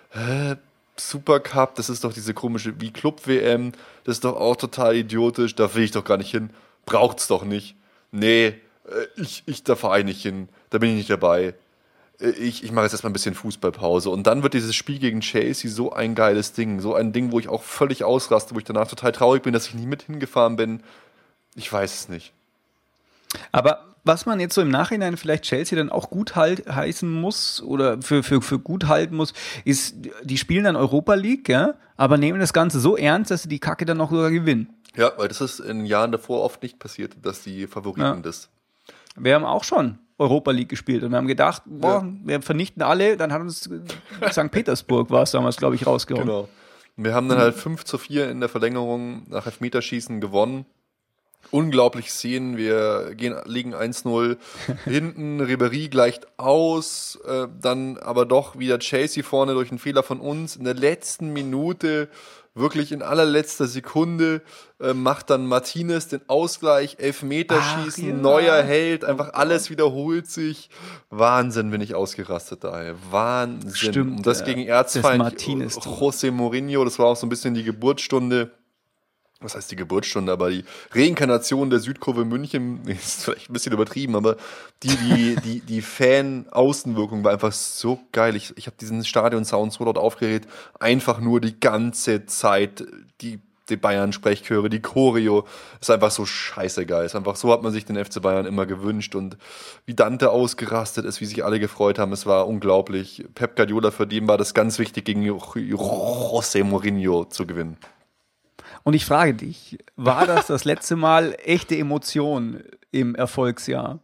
Supercup, das ist doch diese komische wie Club-WM, das ist doch auch total idiotisch, da will ich doch gar nicht hin, braucht's doch nicht. Nee, da fahre ich nicht hin, da bin ich nicht dabei. Ich mache jetzt erstmal ein bisschen Fußballpause. Und dann wird dieses Spiel gegen Chelsea so ein geiles Ding, so ein Ding, wo ich auch völlig ausraste, wo ich danach total traurig bin, dass ich nicht mit hingefahren bin. Ich weiß es nicht. Aber was man jetzt so im Nachhinein vielleicht Chelsea dann auch gut heißen muss oder für gut halten muss, ist, die spielen dann Europa League, ja, aber nehmen das Ganze so ernst, dass sie die Kacke dann noch sogar gewinnen. Ja, weil das ist in Jahren davor oft nicht passiert, dass die Favoriten das. Wir haben auch schon Europa League gespielt und wir haben gedacht, wir vernichten alle, dann hat uns St. Petersburg war es damals, glaube ich, rausgehauen. Genau. Wir haben dann halt 5:4 in der Verlängerung nach Elfmeterschießen gewonnen. Unglaublich Szenen, wir liegen 1:0 hinten, Ribéry gleicht aus, dann aber doch wieder Chelsea vorne durch einen Fehler von uns. In der letzten Minute, wirklich in allerletzter Sekunde, macht dann Martinez den Ausgleich, Elfmeterschießen, neuer Held, einfach alles wiederholt sich. Wahnsinn, bin ich ausgerastet daher. Wahnsinn. Stimmt, und das gegen Erzfeind Martinez. José Mourinho, das war auch so ein bisschen die Geburtsstunde. Was heißt die Geburtsstunde, aber die Reinkarnation der Südkurve München ist vielleicht ein bisschen übertrieben, aber die Fan-Außenwirkung war einfach so geil. Ich habe diesen Stadion-Sound so dort aufgeregt, einfach nur die ganze Zeit, die Bayern-Sprechchöre, die Choreo, ist einfach so scheißegeil. Ist einfach so hat man sich den FC Bayern immer gewünscht und wie Dante ausgerastet ist, wie sich alle gefreut haben, es war unglaublich. Pep Guardiola, für den war das ganz wichtig, gegen José Mourinho zu gewinnen. Und ich frage dich, war das letzte Mal echte Emotion im Erfolgsjahr?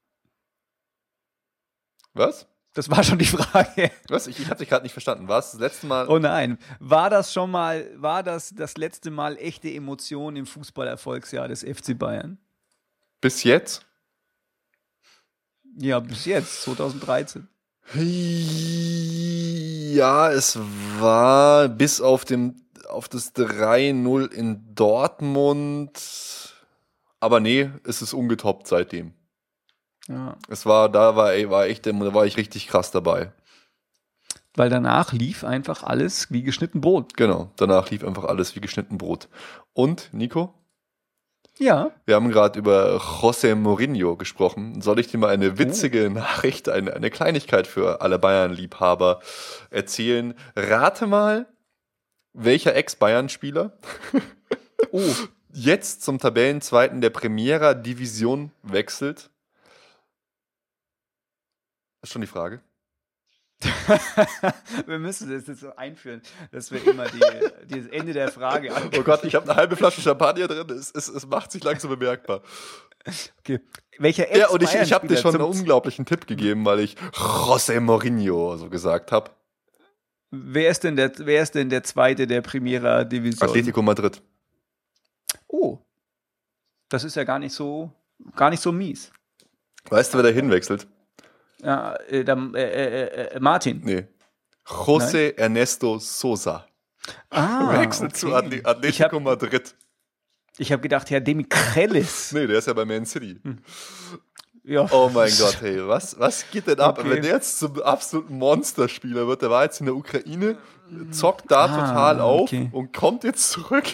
Was? Das war schon die Frage. Was? Ich habe dich gerade nicht verstanden. War es das letzte Mal? Oh nein. War das letzte Mal echte Emotion im Fußballerfolgsjahr des FC Bayern? Bis jetzt? Ja, bis jetzt, 2013. Ja, es war bis auf das 3:0 in Dortmund. Aber nee, es ist ungetoppt seitdem. Ja. Da war ich richtig krass dabei. Weil danach lief einfach alles wie geschnitten Brot. Genau, danach lief einfach alles wie geschnitten Brot. Und, Nico? Ja. Wir haben gerade über José Mourinho gesprochen. Soll ich dir mal eine witzige Nachricht, eine Kleinigkeit für alle Bayern-Liebhaber erzählen? Rate mal, welcher Ex-Bayern-Spieler jetzt zum Tabellenzweiten der Primera Division wechselt? Das ist schon die Frage. Wir müssen das jetzt so einführen, dass wir immer das Ende der Frage angehen. Oh Gott, ich habe eine halbe Flasche Champagner drin. Es macht sich langsam bemerkbar. Okay. Welcher Ja, und ich habe dir schon einen unglaublichen Tipp gegeben, weil ich José Mourinho so gesagt habe. Wer ist denn der Zweite der Primera Division? Atletico Madrid. Oh, das ist ja gar nicht so mies. Weißt du, wer da hinwechselt? Ja, Martin. Nee. José Ernesto Sosa. Wechselt zu Atletico Madrid. Ich habe gedacht, Herr Demichelis. Nee, der ist ja bei Man City. Ja. Oh mein Gott, hey, was geht denn ab? Okay. Wenn der jetzt zum absoluten Monsterspieler wird, der war jetzt in der Ukraine, zockt da total auf okay. und kommt jetzt zurück.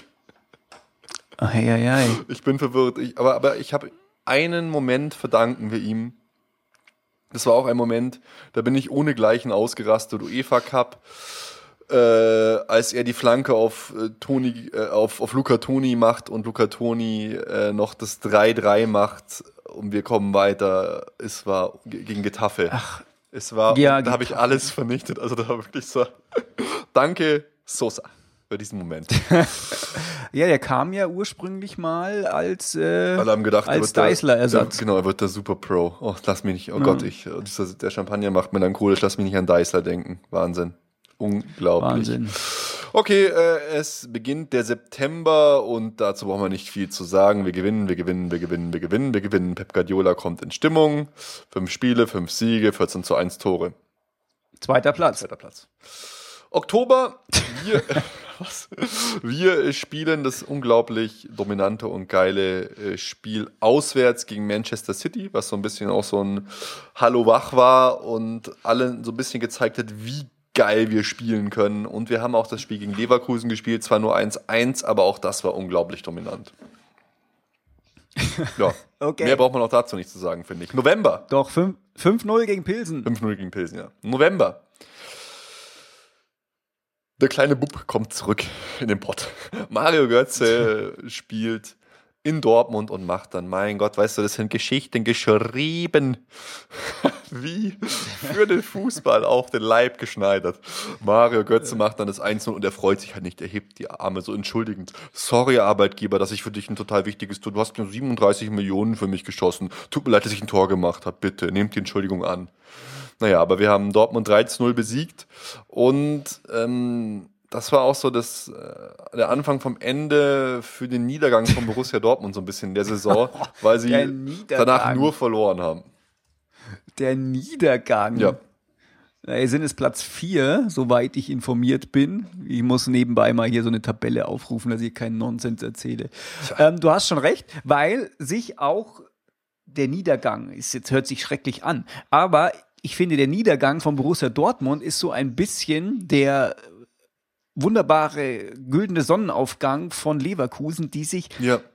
Ei. Ich bin verwirrt. Aber ich habe einen Moment verdanken wir ihm. Das war auch ein Moment, da bin ich ohnegleichen ausgerastet, UEFA Cup, als er die Flanke auf Luca Toni macht und Luca Toni noch das 3-3 macht und wir kommen weiter. Es war gegen Getafe. Es war, ja, da habe ich alles vernichtet. Also da war wirklich so, danke Sosa für diesen Moment. Ja, der kam ja ursprünglich mal als Alle haben gedacht, als Deißler-Ersatz. Genau, er wird der Super Pro. Oh, lass mich nicht, Gott, der Champagner macht melancholisch, lass mich nicht an Deißler denken. Wahnsinn. Unglaublich. Wahnsinn. Okay, es beginnt der September und dazu brauchen wir nicht viel zu sagen. Wir gewinnen. Pep Guardiola kommt in Stimmung. 5 Spiele, 5 Siege, 14:1 Tore. Zweiter Platz. Oktober, wir spielen das unglaublich dominante und geile Spiel auswärts gegen Manchester City, was so ein bisschen auch so ein Hallo wach war und allen so ein bisschen gezeigt hat, wie geil wir spielen können. Und wir haben auch das Spiel gegen Leverkusen gespielt, zwar nur 1-1, aber auch das war unglaublich dominant. Ja, Okay. Mehr braucht man auch dazu nicht zu sagen, finde ich. November. Doch, 5-0 gegen Pilsen. 5-0 gegen Pilsen, ja. November. Der kleine Bub kommt zurück in den Pott. Mario Götze spielt in Dortmund und macht dann, mein Gott, weißt du, das sind Geschichten geschrieben, wie für den Fußball auf den Leib geschneidert. Mario Götze macht dann das 1-0 und er freut sich halt nicht, er hebt die Arme so entschuldigend. Sorry, Arbeitgeber, dass ich für dich ein total wichtiges tue. Du hast nur 37 Millionen für mich geschossen. Tut mir leid, dass ich ein Tor gemacht habe. Bitte, nehmt die Entschuldigung an. Naja, aber wir haben Dortmund 3-0 besiegt und das war auch so der Anfang vom Ende für den Niedergang von Borussia Dortmund so ein bisschen in der Saison, weil sie danach nur verloren haben. Der Niedergang. Ja. Wir sind jetzt Platz 4, soweit ich informiert bin. Ich muss nebenbei mal hier so eine Tabelle aufrufen, dass ich keinen Nonsens erzähle. Du hast schon recht, weil sich auch der Niedergang, hört sich schrecklich an, aber ich finde, der Niedergang von Borussia Dortmund ist so ein bisschen der wunderbare güldene Sonnenaufgang von Leverkusen, die sich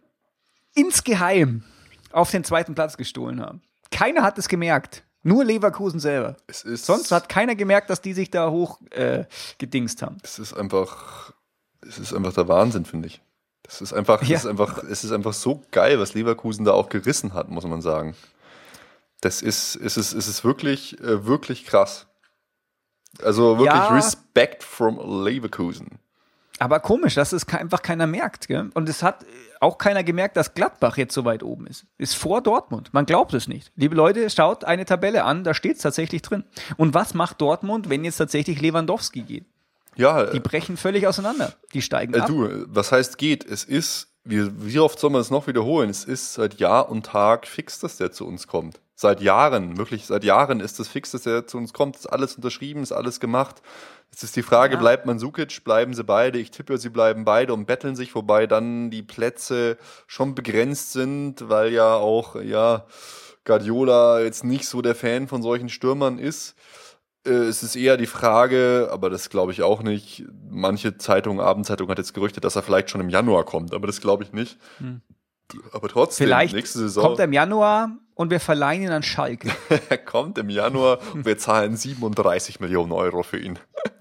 insgeheim auf den 2. Platz gestohlen haben. Keiner hat es gemerkt. Nur Leverkusen selber. Sonst hat keiner gemerkt, dass die sich da hoch gedingst haben. Es ist einfach der Wahnsinn, finde ich. Es ist einfach so geil, was Leverkusen da auch gerissen hat, muss man sagen. Es ist wirklich, wirklich krass. Also wirklich Respect from Leverkusen. Aber komisch, dass es einfach keiner merkt. Gell? Und es hat auch keiner gemerkt, dass Gladbach jetzt so weit oben ist. Ist vor Dortmund. Man glaubt es nicht. Liebe Leute, schaut eine Tabelle an, da steht es tatsächlich drin. Und was macht Dortmund, wenn jetzt tatsächlich Lewandowski geht? Ja. Die brechen völlig auseinander. Die steigen ab. Was heißt geht? Es ist, wie oft soll man es noch wiederholen? Es ist seit Jahr und Tag fix, dass der zu uns kommt. Seit Jahren ist es fix, dass er zu uns kommt. Ist alles unterschrieben, ist alles gemacht. Jetzt ist die Frage, bleibt Mandzukic, bleiben sie beide? Ich tippe, sie bleiben beide und betteln sich, wobei dann die Plätze schon begrenzt sind, weil ja auch Guardiola jetzt nicht so der Fan von solchen Stürmern ist. Es ist eher die Frage, aber das glaube ich auch nicht, manche Abendzeitung hat jetzt gerüchtet, dass er vielleicht schon im Januar kommt, aber das glaube ich nicht. Aber trotzdem, vielleicht nächste Saison kommt er im Januar und wir verleihen ihn an Schalke. Er kommt im Januar und wir zahlen 37 Millionen Euro für ihn.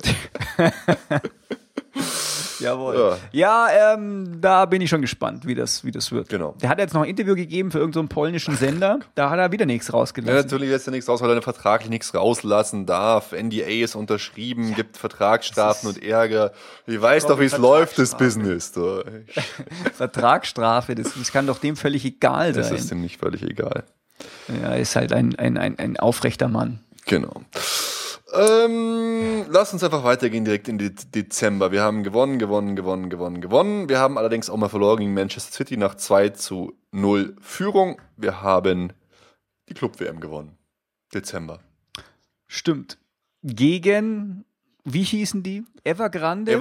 Jawohl. Ja, da bin ich schon gespannt, wie das wird. Genau. Der hat jetzt noch ein Interview gegeben für irgendeinen polnischen Sender. Da hat er wieder nichts rausgelassen. Ja, natürlich lässt er nichts raus, weil er vertraglich nichts rauslassen darf. NDA ist unterschrieben, gibt Vertragsstrafen und Ärger. Ich weiß doch, wie es läuft, das Business. Vertragsstrafe, das kann doch dem völlig egal sein. Das ist ihm nicht völlig egal. Ja, er ist halt ein aufrechter Mann. Genau. Lass uns einfach weitergehen direkt in Dezember. Wir haben gewonnen. Wir haben allerdings auch mal verloren gegen Manchester City nach 2-0 Führung. Wir haben die Club-WM gewonnen. Dezember. Stimmt. Gegen, wie hießen die? Evergrande,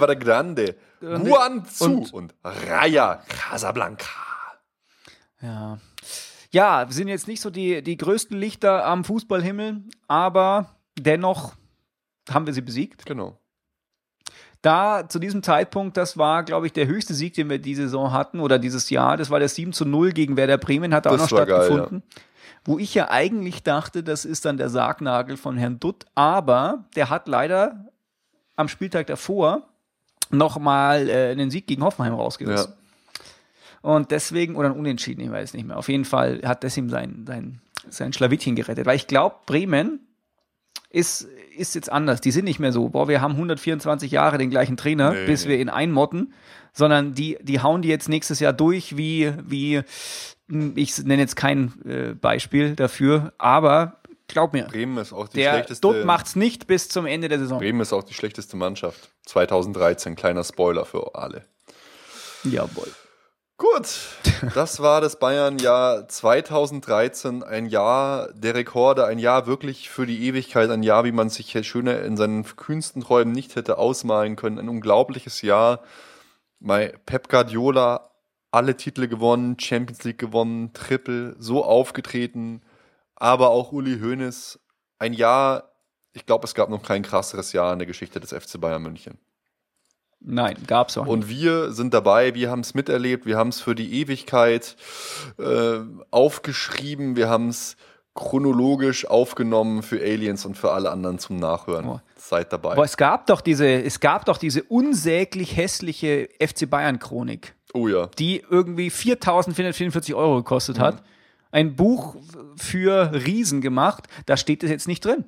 Guangzhou und Raja Casablanca. Ja. Ja, wir sind jetzt nicht so die größten Lichter am Fußballhimmel, aber dennoch haben wir sie besiegt. Genau. Da zu diesem Zeitpunkt, das war, glaube ich, der höchste Sieg, den wir diese Saison hatten oder dieses Jahr. Das war der 7:0 gegen Werder Bremen, hat da auch noch stattgefunden. Geil, ja. Wo ich ja eigentlich dachte, das ist dann der Sargnagel von Herrn Dutt, aber der hat leider am Spieltag davor nochmal einen Sieg gegen Hoffenheim rausgerissen. Ja. Und deswegen, oder ein Unentschieden, ich weiß nicht mehr. Auf jeden Fall hat das ihm sein Schlawittchen gerettet. Weil ich glaube, Bremen ist jetzt anders. Die sind nicht mehr so, wir haben 124 Jahre den gleichen Trainer, bis wir ihn einmotten, sondern die hauen die jetzt nächstes Jahr durch wie ich nenne jetzt kein Beispiel dafür, aber glaub mir, Bremen ist auch die schlechteste. Dutt macht's nicht bis zum Ende der Saison. Bremen ist auch die schlechteste Mannschaft. 2013, kleiner Spoiler für alle. Jawohl. Gut, das war das Bayern-Jahr 2013, ein Jahr der Rekorde, ein Jahr wirklich für die Ewigkeit, ein Jahr, wie man sich schöner in seinen kühnsten Träumen nicht hätte ausmalen können, ein unglaubliches Jahr. Pep Guardiola, alle Titel gewonnen, Champions League gewonnen, Triple, so aufgetreten, aber auch Uli Hoeneß, ein Jahr, ich glaube, es gab noch kein krasseres Jahr in der Geschichte des FC Bayern München. Nein, gab's auch nicht. Und wir sind dabei, wir haben es miterlebt, wir haben es für die Ewigkeit aufgeschrieben, wir haben es chronologisch aufgenommen für Aliens und für alle anderen zum Nachhören. Oh. Seid dabei. Aber es gab doch diese unsäglich hässliche FC Bayern Chronik. Oh ja. Die irgendwie 4.444 € gekostet hat. Ein Buch für Riesen gemacht, da steht das jetzt nicht drin.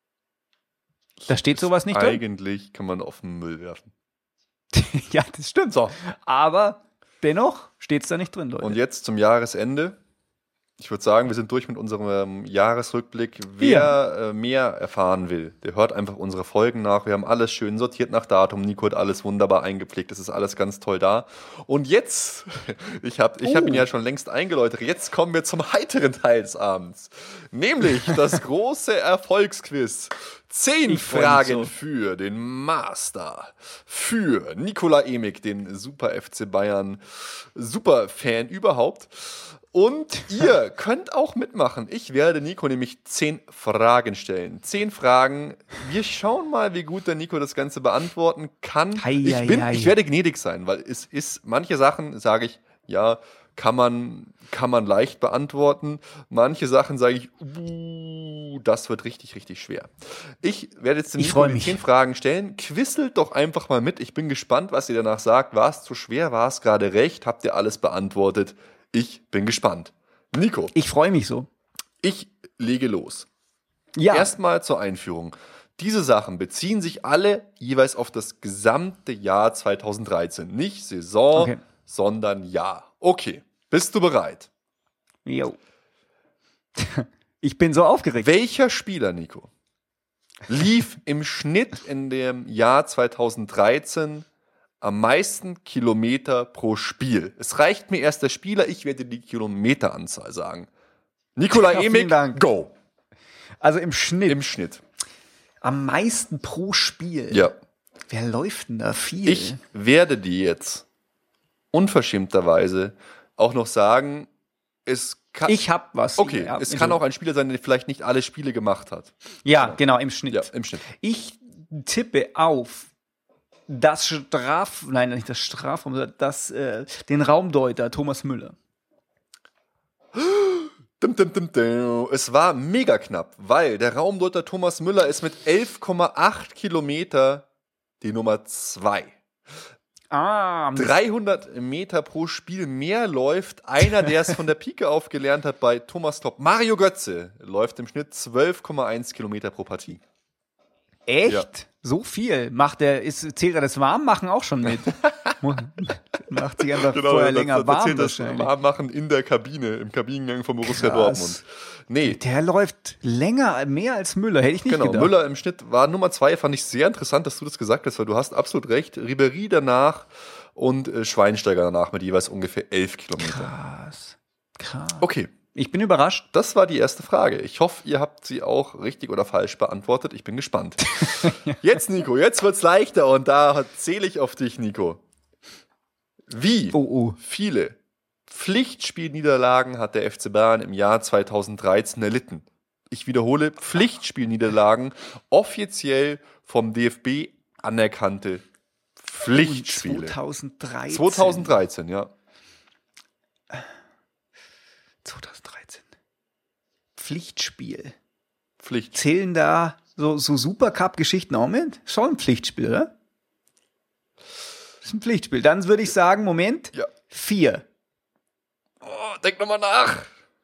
Da steht sowas nicht drin. Eigentlich kann man auf den Müll werfen. Ja, das stimmt. So. Aber dennoch steht es da nicht drin, Leute. Und jetzt zum Jahresende. Ich würde sagen, wir sind durch mit unserem Jahresrückblick. Wer mehr erfahren will, der hört einfach unsere Folgen nach. Wir haben alles schön sortiert nach Datum. Nico hat alles wunderbar eingepflegt. Das ist alles ganz toll da. Und jetzt, ich hab ihn ja schon längst eingeläutet, jetzt kommen wir zum heiteren Teil des Abends. Nämlich das große Erfolgsquiz. 10 Fragen für den Master. Für Nikola Emig, den Super FC Bayern Superfan überhaupt. Und ihr könnt auch mitmachen. Ich werde Nico nämlich 10 Fragen stellen. 10 Fragen. Wir schauen mal, wie gut der Nico das Ganze beantworten kann. Ich werde gnädig sein, weil es ist, manche Sachen sage ich, ja, kann man leicht beantworten. Manche Sachen sage ich, das wird richtig, richtig schwer. Ich werde jetzt dem Nico 10 Fragen stellen. Quisselt doch einfach mal mit. Ich bin gespannt, was ihr danach sagt. War es zu schwer? War es gerade recht? Habt ihr alles beantwortet? Ich bin gespannt. Nico. Ich freue mich so. Ich lege los. Ja. Erstmal zur Einführung. Diese Sachen beziehen sich alle jeweils auf das gesamte Jahr 2013. Nicht Saison, sondern Jahr. Okay. Bist du bereit? Jo. Ich bin so aufgeregt. Welcher Spieler, Nico, lief im Schnitt in dem Jahr 2013 am meisten Kilometer pro Spiel? Es reicht mir erst der Spieler, ich werde die Kilometeranzahl sagen. Nikola Emig, go! Also im Schnitt. Im Schnitt. Am meisten pro Spiel? Ja. Wer läuft denn da viel? Ich werde dir jetzt unverschämterweise auch noch sagen, es kann... Ich hab was. Okay, ja, es kann auch ein Spieler sein, der vielleicht nicht alle Spiele gemacht hat. Ja, genau, im Schnitt. Ja, im Schnitt. Ich tippe auf den Raumdeuter Thomas Müller. Es war mega knapp, weil der Raumdeuter Thomas Müller ist mit 11,8 Kilometer die Nummer 2. 300 Meter pro Spiel mehr läuft einer, der es von der Pike auf gelernt hat bei Thomas Topp. Mario Götze läuft im Schnitt 12,1 Kilometer pro Partie. Echt? Ja. So viel? Zählt er das Warmmachen auch schon mit? Macht sich einfach vorher länger warm. Das Warmmachen in der Kabine, im Kabinengang von Borussia Dortmund. Nee. Der läuft mehr als Müller, hätte ich nicht gedacht. Müller im Schnitt war Nummer 2, fand ich sehr interessant, dass du das gesagt hast, weil du hast absolut recht. Ribéry danach und Schweinsteiger danach mit jeweils ungefähr 11 Kilometer. Krass. Okay. Ich bin überrascht. Das war die erste Frage. Ich hoffe, ihr habt sie auch richtig oder falsch beantwortet. Ich bin gespannt. Jetzt, Nico, jetzt wird's leichter und da zähle ich auf dich, Nico. Wie viele Pflichtspielniederlagen hat der FC Bayern im Jahr 2013 erlitten? Ich wiederhole, Pflichtspielniederlagen, offiziell vom DFB anerkannte Pflichtspiele. 2013. 2013, ja. 2013. Pflichtspiel. Pflicht. Zählen da so Supercup-Geschichten auch mit? Schon ein Pflichtspiel, oder? Das ist ein Pflichtspiel. Dann würde ich sagen, Moment, Ja. 4. Oh, denk nochmal nach.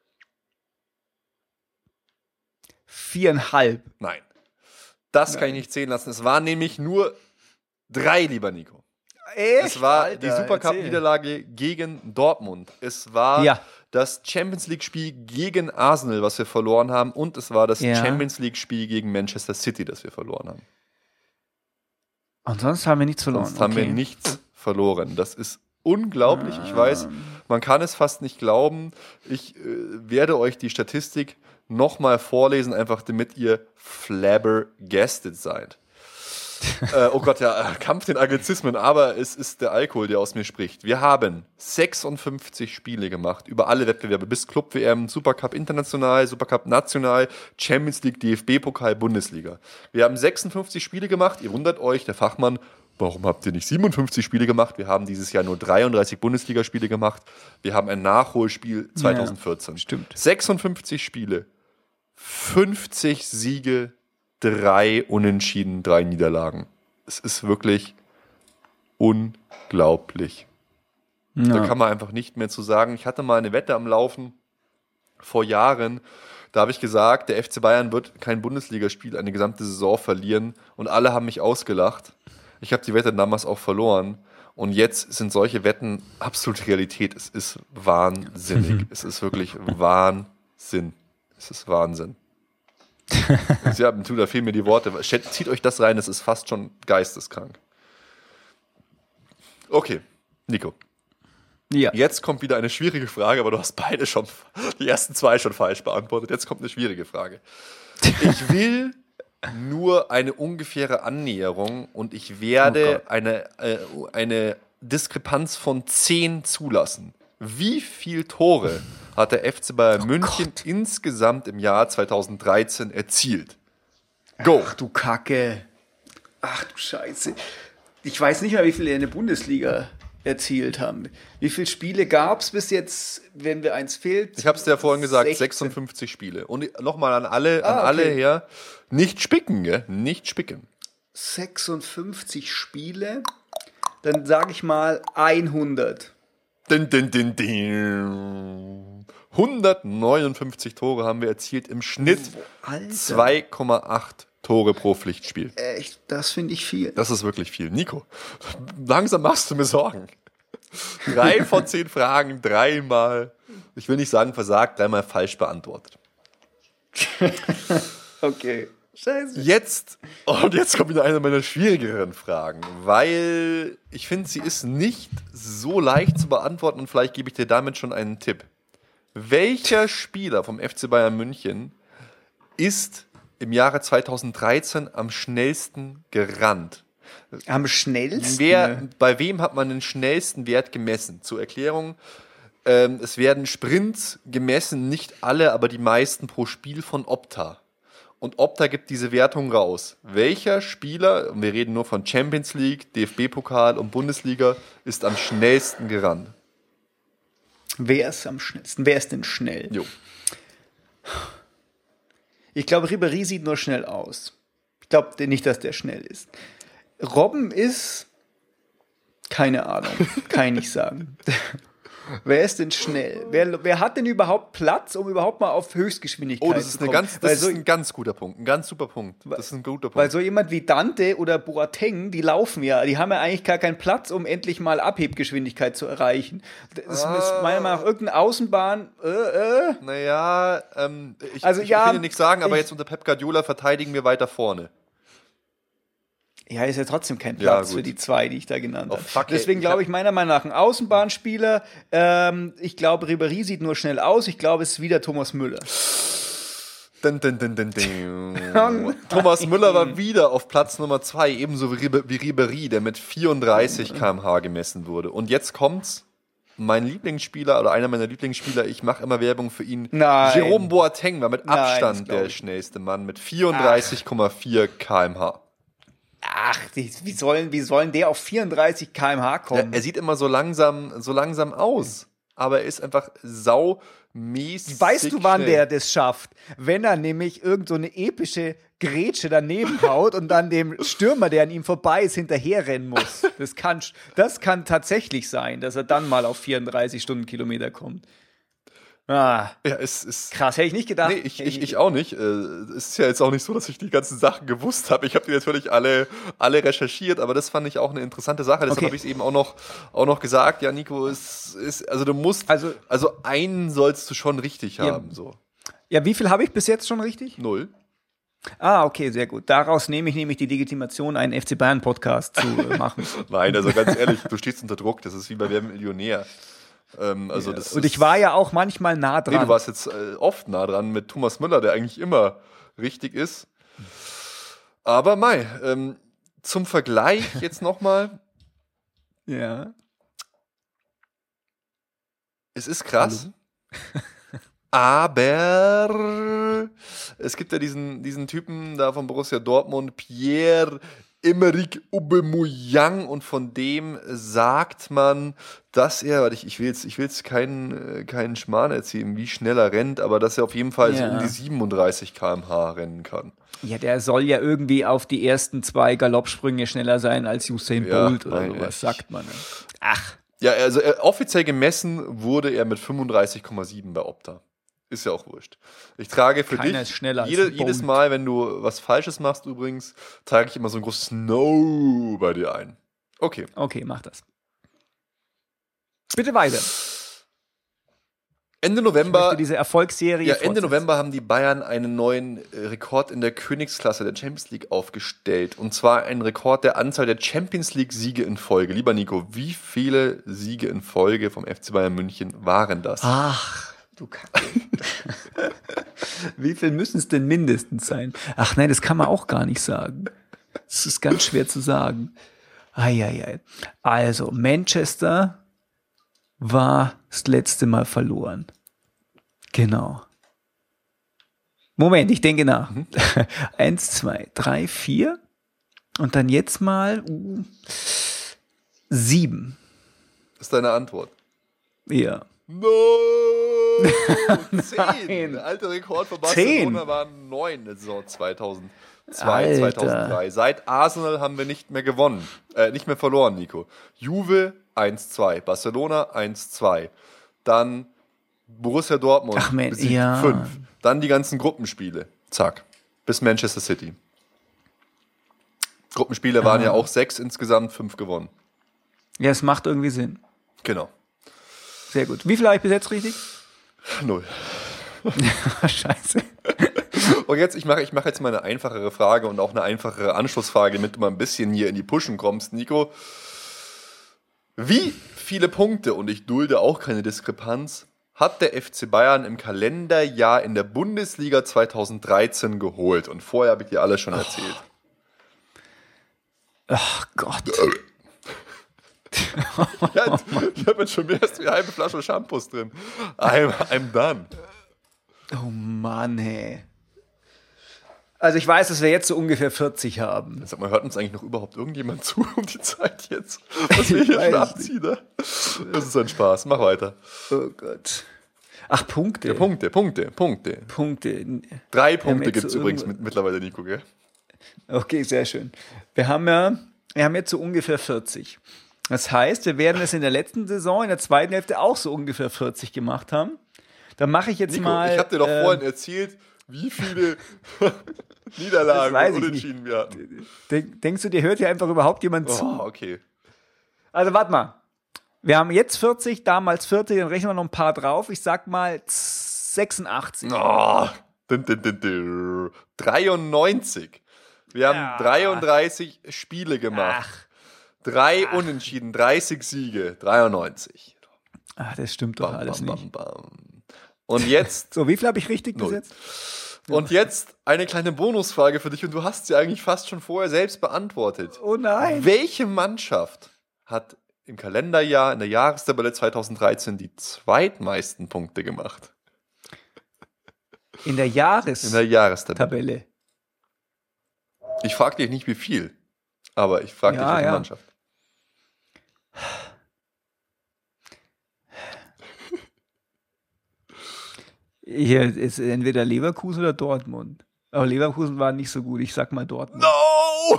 4,5. Nein. Das kann ich nicht zählen lassen. Es waren nämlich nur 3, lieber Nico. Echt? Es war Alter, die Supercup-Niederlage gegen Dortmund. Es war das Champions League-Spiel gegen Arsenal, was wir verloren haben. Und es war das Champions League-Spiel gegen Manchester City, das wir verloren haben. Und sonst haben wir nichts verloren. Sonst haben wir nichts verloren. Das ist unglaublich. Ich weiß, man kann es fast nicht glauben. Ich werde euch die Statistik nochmal vorlesen, einfach damit ihr flabbergasted seid. Oh Gott, ja, Kampf den Anglizismen, aber es ist der Alkohol, der aus mir spricht. Wir haben 56 Spiele gemacht, über alle Wettbewerbe, bis Club-WM, Supercup International, Supercup National, Champions League, DFB-Pokal, Bundesliga. Wir haben 56 Spiele gemacht, ihr wundert euch, der Fachmann, warum habt ihr nicht 57 Spiele gemacht? Wir haben dieses Jahr nur 33 Bundesligaspiele gemacht. Wir haben ein Nachholspiel 2014. Ja, stimmt. 56 Spiele, 50 Siege, 3 Unentschieden, 3 Niederlagen. Es ist wirklich unglaublich. Ja. Da kann man einfach nicht mehr zu sagen. Ich hatte mal eine Wette am Laufen vor Jahren. Da habe ich gesagt, der FC Bayern wird kein Bundesligaspiel eine gesamte Saison verlieren. Und alle haben mich ausgelacht. Ich habe die Wette damals auch verloren. Und jetzt sind solche Wetten absolute Realität. Es ist wahnsinnig. Es ist wirklich Wahnsinn. Es ist Wahnsinn. Ja, da fehlen mir die Worte. Zieht euch das rein, das ist fast schon geisteskrank. Okay, Nico. Ja. Jetzt kommt wieder eine schwierige Frage, aber du hast beide schon, die ersten 2 schon falsch beantwortet. Jetzt kommt eine schwierige Frage. Ich will nur eine ungefähre Annäherung und ich werde eine Diskrepanz von 10 zulassen. Wie viele Tore hat der FC Bayern München insgesamt im Jahr 2013 erzielt? Go! Ach du Kacke. Ach du Scheiße. Ich weiß nicht mehr, wie viele in der Bundesliga erzielt haben. Wie viele Spiele gab es bis jetzt, wenn mir eins fehlt? Ich habe es dir ja vorhin gesagt, 56 Spiele. Und nochmal an alle her, nicht spicken, gell? Nicht spicken. 56 Spiele, dann sage ich mal 100. 159 Tore haben wir erzielt im Schnitt. 2,8 Tore pro Pflichtspiel. Echt, das finde ich viel. Das ist wirklich viel. Nico, langsam machst du mir Sorgen. 3 von 10 Fragen, 3-mal, ich will nicht sagen versagt, 3-mal falsch beantwortet. Okay. Scheiße. Jetzt kommt wieder eine meiner schwierigeren Fragen, weil ich finde, sie ist nicht so leicht zu beantworten und vielleicht gebe ich dir damit schon einen Tipp. Welcher Spieler vom FC Bayern München ist im Jahre 2013 am schnellsten gerannt? Am schnellsten? Bei wem hat man den schnellsten Wert gemessen? Zur Erklärung, es werden Sprints gemessen, nicht alle, aber die meisten pro Spiel von Opta. Und Opta gibt diese Wertung raus. Welcher Spieler, und wir reden nur von Champions League, DFB-Pokal und Bundesliga, ist am schnellsten gerannt? Wer ist am schnellsten? Wer ist denn schnell? Jo. Ich glaube, Ribéry sieht nur schnell aus. Ich glaube nicht, dass der schnell ist. Robben ist... Keine Ahnung. Kann ich nicht sagen. Wer ist denn schnell? Wer hat denn überhaupt Platz, um überhaupt mal auf Höchstgeschwindigkeit das zu ist kommen? Das ist ein ganz guter Punkt. Ein ganz super Punkt. Das ist ein guter Punkt. Weil so jemand wie Dante oder Boateng, die laufen ja. Die haben ja eigentlich gar keinen Platz, um endlich mal Abhebgeschwindigkeit zu erreichen. Das ist meiner Meinung nach irgendeine Außenbahn. Naja, ich will dir nichts sagen, aber jetzt unter Pep Guardiola verteidigen wir weiter vorne. Ja, ist ja trotzdem kein Platz für die 2, die ich da genannt habe. Fuck, deswegen glaube ich meiner Meinung nach ein Außenbahnspieler. Ich glaube, Ribéry sieht nur schnell aus. Ich glaube, es ist wieder Thomas Müller. Thomas Müller war wieder auf Platz Nummer 2, ebenso wie Ribéry, der mit 34 km/h gemessen wurde. Und jetzt kommt's. mein Lieblingsspieler oder einer meiner Lieblingsspieler, ich mache immer Werbung für ihn. Nein. Jerome Boateng war mit Nein, Abstand das glaub der ich. schnellste Mann mit 34,4 km/h. Ach, wie sollen der auf 34 km/h Ja, kommen? er sieht immer so langsam aus, aber er ist einfach saumäßig. Weißt du, wann schnell. der das schafft? Wenn er nämlich irgend so eine epische Grätsche daneben haut und dann dem Stürmer, der an ihm vorbei ist, hinterherrennen muss. Das kann tatsächlich sein, dass er dann mal auf 34 Stundenkilometer kommt. Ah, Ja, es ist. krass, hätte ich nicht gedacht. Nee, ich auch nicht. Es ist ja jetzt auch nicht so, dass ich die ganzen Sachen gewusst habe. Ich habe die natürlich alle recherchiert, aber das fand ich auch eine interessante Sache. Deshalb Okay. habe ich es eben auch noch gesagt. Ja, Nico, also du musst, Also einen sollst du schon richtig haben. So. Ja, wie viel habe ich bis jetzt schon richtig? 0. Ah, okay, sehr gut. Daraus nehme ich nämlich die Legitimation, einen FC Bayern Podcast zu machen. Nein, also ganz ehrlich, du stehst unter Druck. Das ist wie bei Wer wird Millionär. Das Und ich war ja auch manchmal nah Nee, dran. du warst jetzt oft nah dran mit Thomas Müller, der eigentlich immer richtig ist. Aber zum Vergleich jetzt nochmal. Ja. Es ist krass. Aber es gibt ja diesen Typen da von Borussia Dortmund, Pierre-Emerick Aubameyang, und von dem sagt man, dass er, ich will jetzt keinen Schmarrn erzählen, wie schnell er rennt, aber dass er auf jeden Fall so Ja. um die 37 km/h rennen kann. Ja, der soll ja irgendwie auf die ersten 2 Galoppsprünge schneller sein als Usain Ja, Bolt oder nein, sowas, ich- sagt man. Ach, Ja, also offiziell gemessen wurde er mit 35,7 bei Opta. Ist ja auch wurscht. Ich trage für Keiner dich ist schneller als jedes Bolt. Mal, wenn du was Falsches machst übrigens, trage ich immer so ein großes No bei dir ein. Okay. okay, mach das. Bitte weiter. Ende Ich möchte November, diese Erfolgsserie Ende fortsetzen. November haben die Bayern einen neuen Rekord in der Königsklasse der Champions League aufgestellt. Und zwar einen Rekord der Anzahl der Champions League-Siege in Folge. Lieber Nico, wie viele Siege in Folge vom FC Bayern München waren das? Ach, du Kacke. Wie viel müssen es denn mindestens sein? Ach nein, das kann man auch gar nicht sagen. Das ist ganz schwer zu sagen. Eieiei. Also, Manchester war das letzte Mal verloren. Genau. Moment, ich denke nach. 1, 2, 3, 4. Und dann jetzt mal 7. Das ist deine Antwort. Ja. No! 10! Nein. Der alte Rekord von 10? Barcelona waren 9 in der Saison 2002, Alter. 2003. Seit Arsenal haben wir nicht mehr gewonnen. Nicht mehr verloren, Nico. Juve 1-2, Barcelona 1-2. Dann Borussia Dortmund Ach, man, besiegt ja. 5. Dann die ganzen Gruppenspiele. Zack. Bis Manchester City. Gruppenspiele waren ja auch 6 insgesamt, 5 gewonnen. Ja, es macht irgendwie Sinn. Genau. Sehr gut. Wie viel habe ich bis jetzt richtig? 0. Scheiße. Und jetzt, ich mache jetzt mal eine einfachere Frage und auch eine einfachere Anschlussfrage, damit du mal ein bisschen hier in die Pushen kommst, Nico. Wie viele Punkte, und ich dulde auch keine Diskrepanz, hat der FC Bayern im Kalenderjahr in der Bundesliga 2013 geholt? Und vorher habe ich dir alles schon erzählt. Ach Gott. Ja, ich habe jetzt schon mehr als die halbe Flasche Shampoos drin. I'm done. Oh Mann, hey. Also ich weiß, dass wir jetzt so ungefähr 40 haben. Sag mal, hört uns eigentlich noch überhaupt irgendjemand zu um die Zeit jetzt? Was wir hier weiß schon es abziehen, ne? Das ist ein Spaß. Mach weiter. Oh Gott. Ach, Punkte. Ja, Punkte. Punkte. 3 Punkte jetzt gibt es so übrigens irgendwo- mittlerweile, Nico, gell? Okay, sehr schön. Wir haben jetzt so ungefähr 40. Das heißt, wir werden es in der letzten Saison, in der zweiten Hälfte auch so ungefähr 40 gemacht haben. Dann mache ich jetzt Nico, mal. ich habe dir doch vorhin erzählt, wie viele Niederlagen Das weiß und ich Unentschieden wir hatten. Denkst du, dir hört hier einfach überhaupt jemand zu? Oh, okay. Also warte mal. Wir haben jetzt 40, damals 40, dann rechnen wir noch ein paar drauf. Ich sag mal 86. Oh, 93. Wir haben Ja. 33 Spiele gemacht. 3 Unentschieden, 30 Siege, 93. Ach, das stimmt doch alles nicht. Bam. Und jetzt So, wie viel habe ich richtig 0. gesetzt? Und jetzt eine kleine Bonusfrage für dich, und du hast sie eigentlich fast schon vorher selbst beantwortet. Oh nein. Welche Mannschaft hat im Kalenderjahr, in der Jahrestabelle 2013 die zweitmeisten Punkte gemacht? In der In der Jahrestabelle. Tabelle. Ich frage dich nicht, wie viel, aber ich frage dich, welche Mannschaft. Hier ist entweder Leverkusen oder Dortmund. Aber Leverkusen war nicht so gut. Ich sag mal Dortmund. No!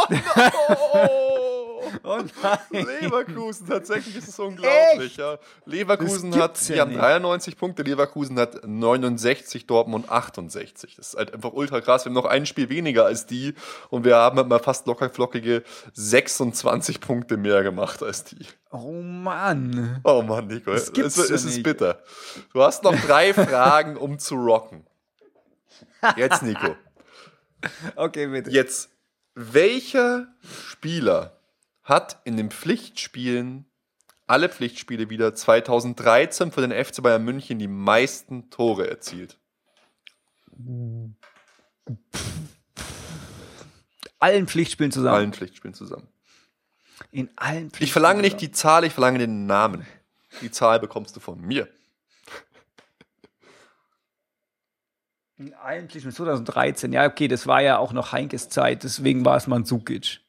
Oh nein. Leverkusen, tatsächlich ist es unglaublich. Ja. Leverkusen Das gibt's haben 93 Punkte, Leverkusen hat 69, Dortmund 68. Das ist halt einfach ultra krass. Wir haben noch ein Spiel weniger als die und wir haben halt mal fast lockerflockige 26 Punkte mehr gemacht als die. Oh Mann. Oh Mann, Nico, Das gibt's es ja ist nicht. bitter. Du hast noch 3 Fragen, um zu rocken. Jetzt, Nico. Okay, bitte. Jetzt, welcher Spieler hat in den Pflichtspielen, alle Pflichtspiele wieder, 2013 für den FC Bayern München die meisten Tore erzielt? Allen Pflichtspielen zusammen. Allen Pflichtspielen zusammen. In allen Pflichtspielen. Ich verlange nicht die Zahl, ich verlange den Namen. Die Zahl bekommst du von mir. In allen Pflichtspielen 2013. Ja, okay, das war ja auch noch Heinkes Zeit, deswegen war es Mandzukic.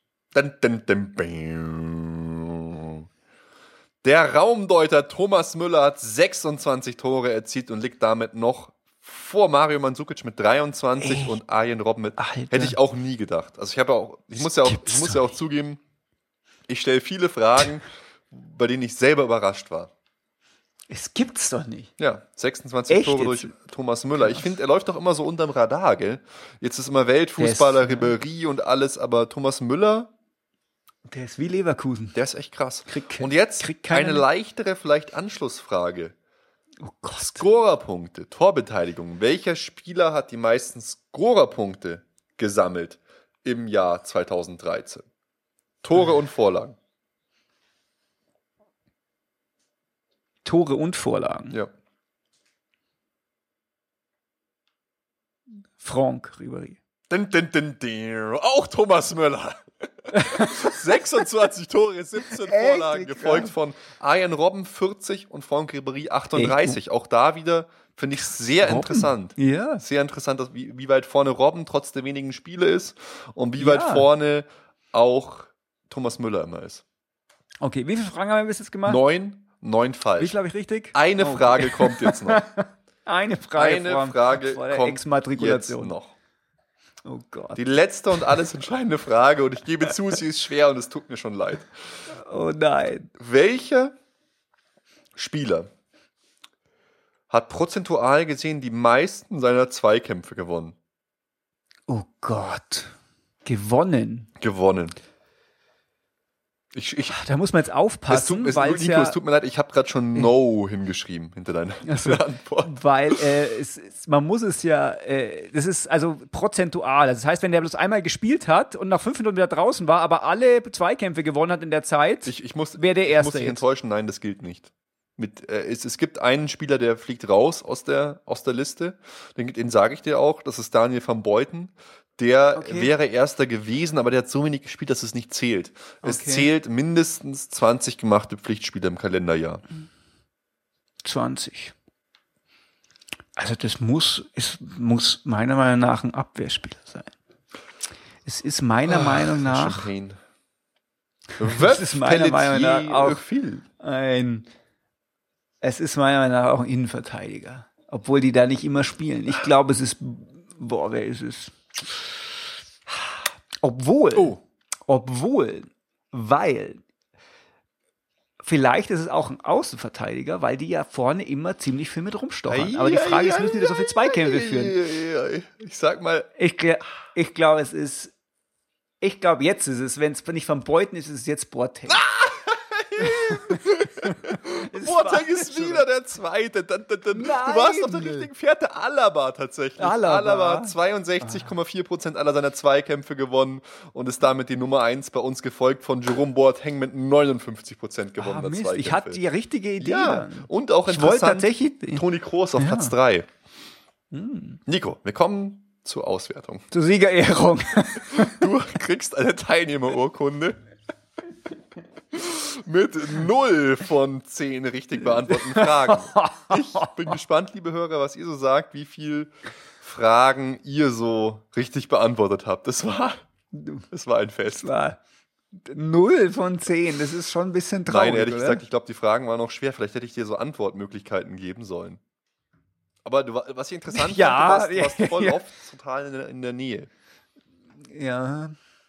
Bam. Der Raumdeuter Thomas Müller hat 26 Tore erzielt und liegt damit noch vor Mario Mandzukic mit 23 und Arjen Robben mit. Alter. Hätte ich auch nie gedacht. Also ich muss ja auch zugeben, ich stelle viele Fragen, bei denen ich selber überrascht war. Es gibt's doch nicht. Ja, 26 Echt Tore jetzt? durch Thomas Müller. Ich finde, er läuft doch immer so unterm Radar, gell? Jetzt ist immer Weltfußballer, Ribéry und alles, aber Thomas Müller, Der ist wie Leverkusen. der ist echt krass. Kriegt Und jetzt keiner eine mit. leichtere, vielleicht Anschlussfrage. Oh Gott. Scorerpunkte, Torbeteiligung. Welcher Spieler hat die meisten Scorerpunkte gesammelt im Jahr 2013? Tore und Vorlagen. Tore und Vorlagen. Ja. Franck Ribéry. Auch Thomas Müller. 26 Tore, 17 Vorlagen, Wie krass. gefolgt von Arjen Robben 40 und Franck Ribéry 38. Auch da wieder finde ich sehr interessant. Ja. Sehr interessant, dass, wie weit vorne Robben trotz der wenigen Spiele ist und wie weit Ja. vorne auch Thomas Müller immer ist. Okay, wie viele Fragen haben wir bis jetzt gemacht? 9 Wie falsch. viel habe ich richtig? Eine Oh, Frage kommt jetzt noch. Eine Frage Eine Frage vor der kommt jetzt Exmatrikulation. noch. Oh Gott. Die letzte und alles entscheidende Frage, und ich gebe zu, sie ist schwer und es tut mir schon leid. Oh nein. Welcher Spieler hat prozentual gesehen die meisten seiner Zweikämpfe gewonnen? Oh Gott. Gewonnen. Da muss man jetzt aufpassen, weil Nico, es tut mir leid, ich habe gerade schon No hingeschrieben hinter deiner Antwort. weil man muss es ja, das ist also prozentual. Das heißt, wenn der bloß einmal gespielt hat und nach 5 Minuten wieder draußen war, aber alle Zweikämpfe gewonnen hat in der Zeit, wäre der Ich Erste muss dich jetzt. enttäuschen, nein, das gilt nicht. Es gibt einen Spieler, der fliegt raus aus der Liste. Den sage ich dir auch, das ist Daniel van Beuten. Der wäre Erster gewesen, aber der hat so wenig gespielt, dass es nicht zählt. Es Okay. zählt mindestens 20 gemachte Pflichtspiele im Kalenderjahr. 20. Also das muss meiner Meinung nach ein Abwehrspieler sein. Es ist meiner Meinung nach Champagne. Das ist meiner Meinung nach auch viel. es ist meiner Meinung nach auch ein Innenverteidiger. Obwohl die da nicht immer spielen. Ich glaube, es ist, wer ist es? Weil vielleicht ist es auch ein Außenverteidiger, weil die ja vorne immer ziemlich viel mit rumstochern. Aber die Frage ist, müssen die da so viel Zweikämpfe führen? Ich sag mal, Ich glaube, jetzt ist es, wenn es nicht von Beuten ist, ist es jetzt Boateng. Boateng ist wieder der Zweite. Du warst auf der richtigen Fährte. Alaba tatsächlich. Alaba. Alaba hat 62,4% aller seiner Zweikämpfe gewonnen und ist damit die Nummer 1 bei uns, gefolgt von Jerome Boateng mit 59% gewonnener Mist, Zweikämpfe. ich hatte die richtige Idee. Ja, dann. und auch Ich wollte interessant, tatsächlich Toni Kroos auf Platz 3. Nico, wir kommen zur Auswertung. zur Siegerehrung. Du kriegst eine Teilnehmerurkunde. mit 0 von 10 richtig beantworteten Fragen. Ich bin gespannt, liebe Hörer, was ihr so sagt, wie viel Fragen ihr so richtig beantwortet habt. Das war ein Fest. Das war 0 von 10. Das ist schon ein bisschen traurig. Nein, ehrlich oder? gesagt, ich glaube, die Fragen waren noch schwer. Vielleicht hätte ich dir so Antwortmöglichkeiten geben sollen. Aber was ich interessant Ja, fand, du warst voll ja. oft total in der Nähe. Ja.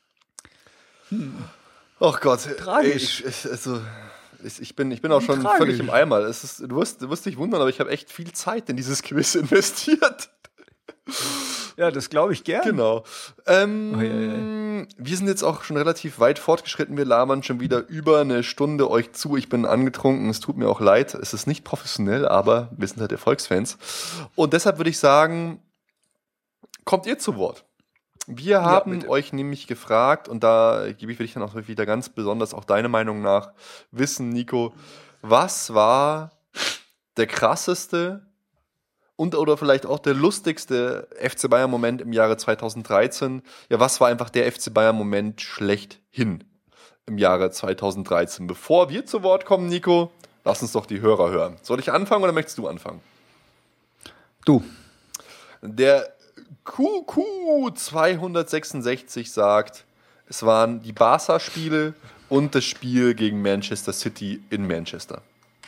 Ach Gott. Tragisch. Ich bin auch schon Tragisch. völlig im Eimer. Du wirst dich wundern, aber ich habe echt viel Zeit in dieses Quiz investiert. Ja, das glaube ich gern. Genau. Uiuiui. Wir sind jetzt auch schon relativ weit fortgeschritten. Wir labern schon wieder über eine Stunde euch zu. Ich bin angetrunken. Es tut mir auch leid. Es ist nicht professionell, aber wir sind halt Erfolgsfans. Und deshalb würde ich sagen, kommt ihr zu Wort. Wir haben bitte. euch nämlich gefragt, und da gebe ich für dich dann auch wieder ganz besonders auch deine Meinung nach wissen, Nico, was war der krasseste und oder vielleicht auch der lustigste FC Bayern-Moment im Jahre 2013? Ja, was war einfach der FC Bayern-Moment schlechthin im Jahre 2013? Bevor wir zu Wort kommen, Nico, lass uns doch die Hörer hören. Soll ich anfangen oder möchtest du anfangen? Du. Der QQ266 sagt, es waren die Barca-Spiele und das Spiel gegen Manchester City in Manchester.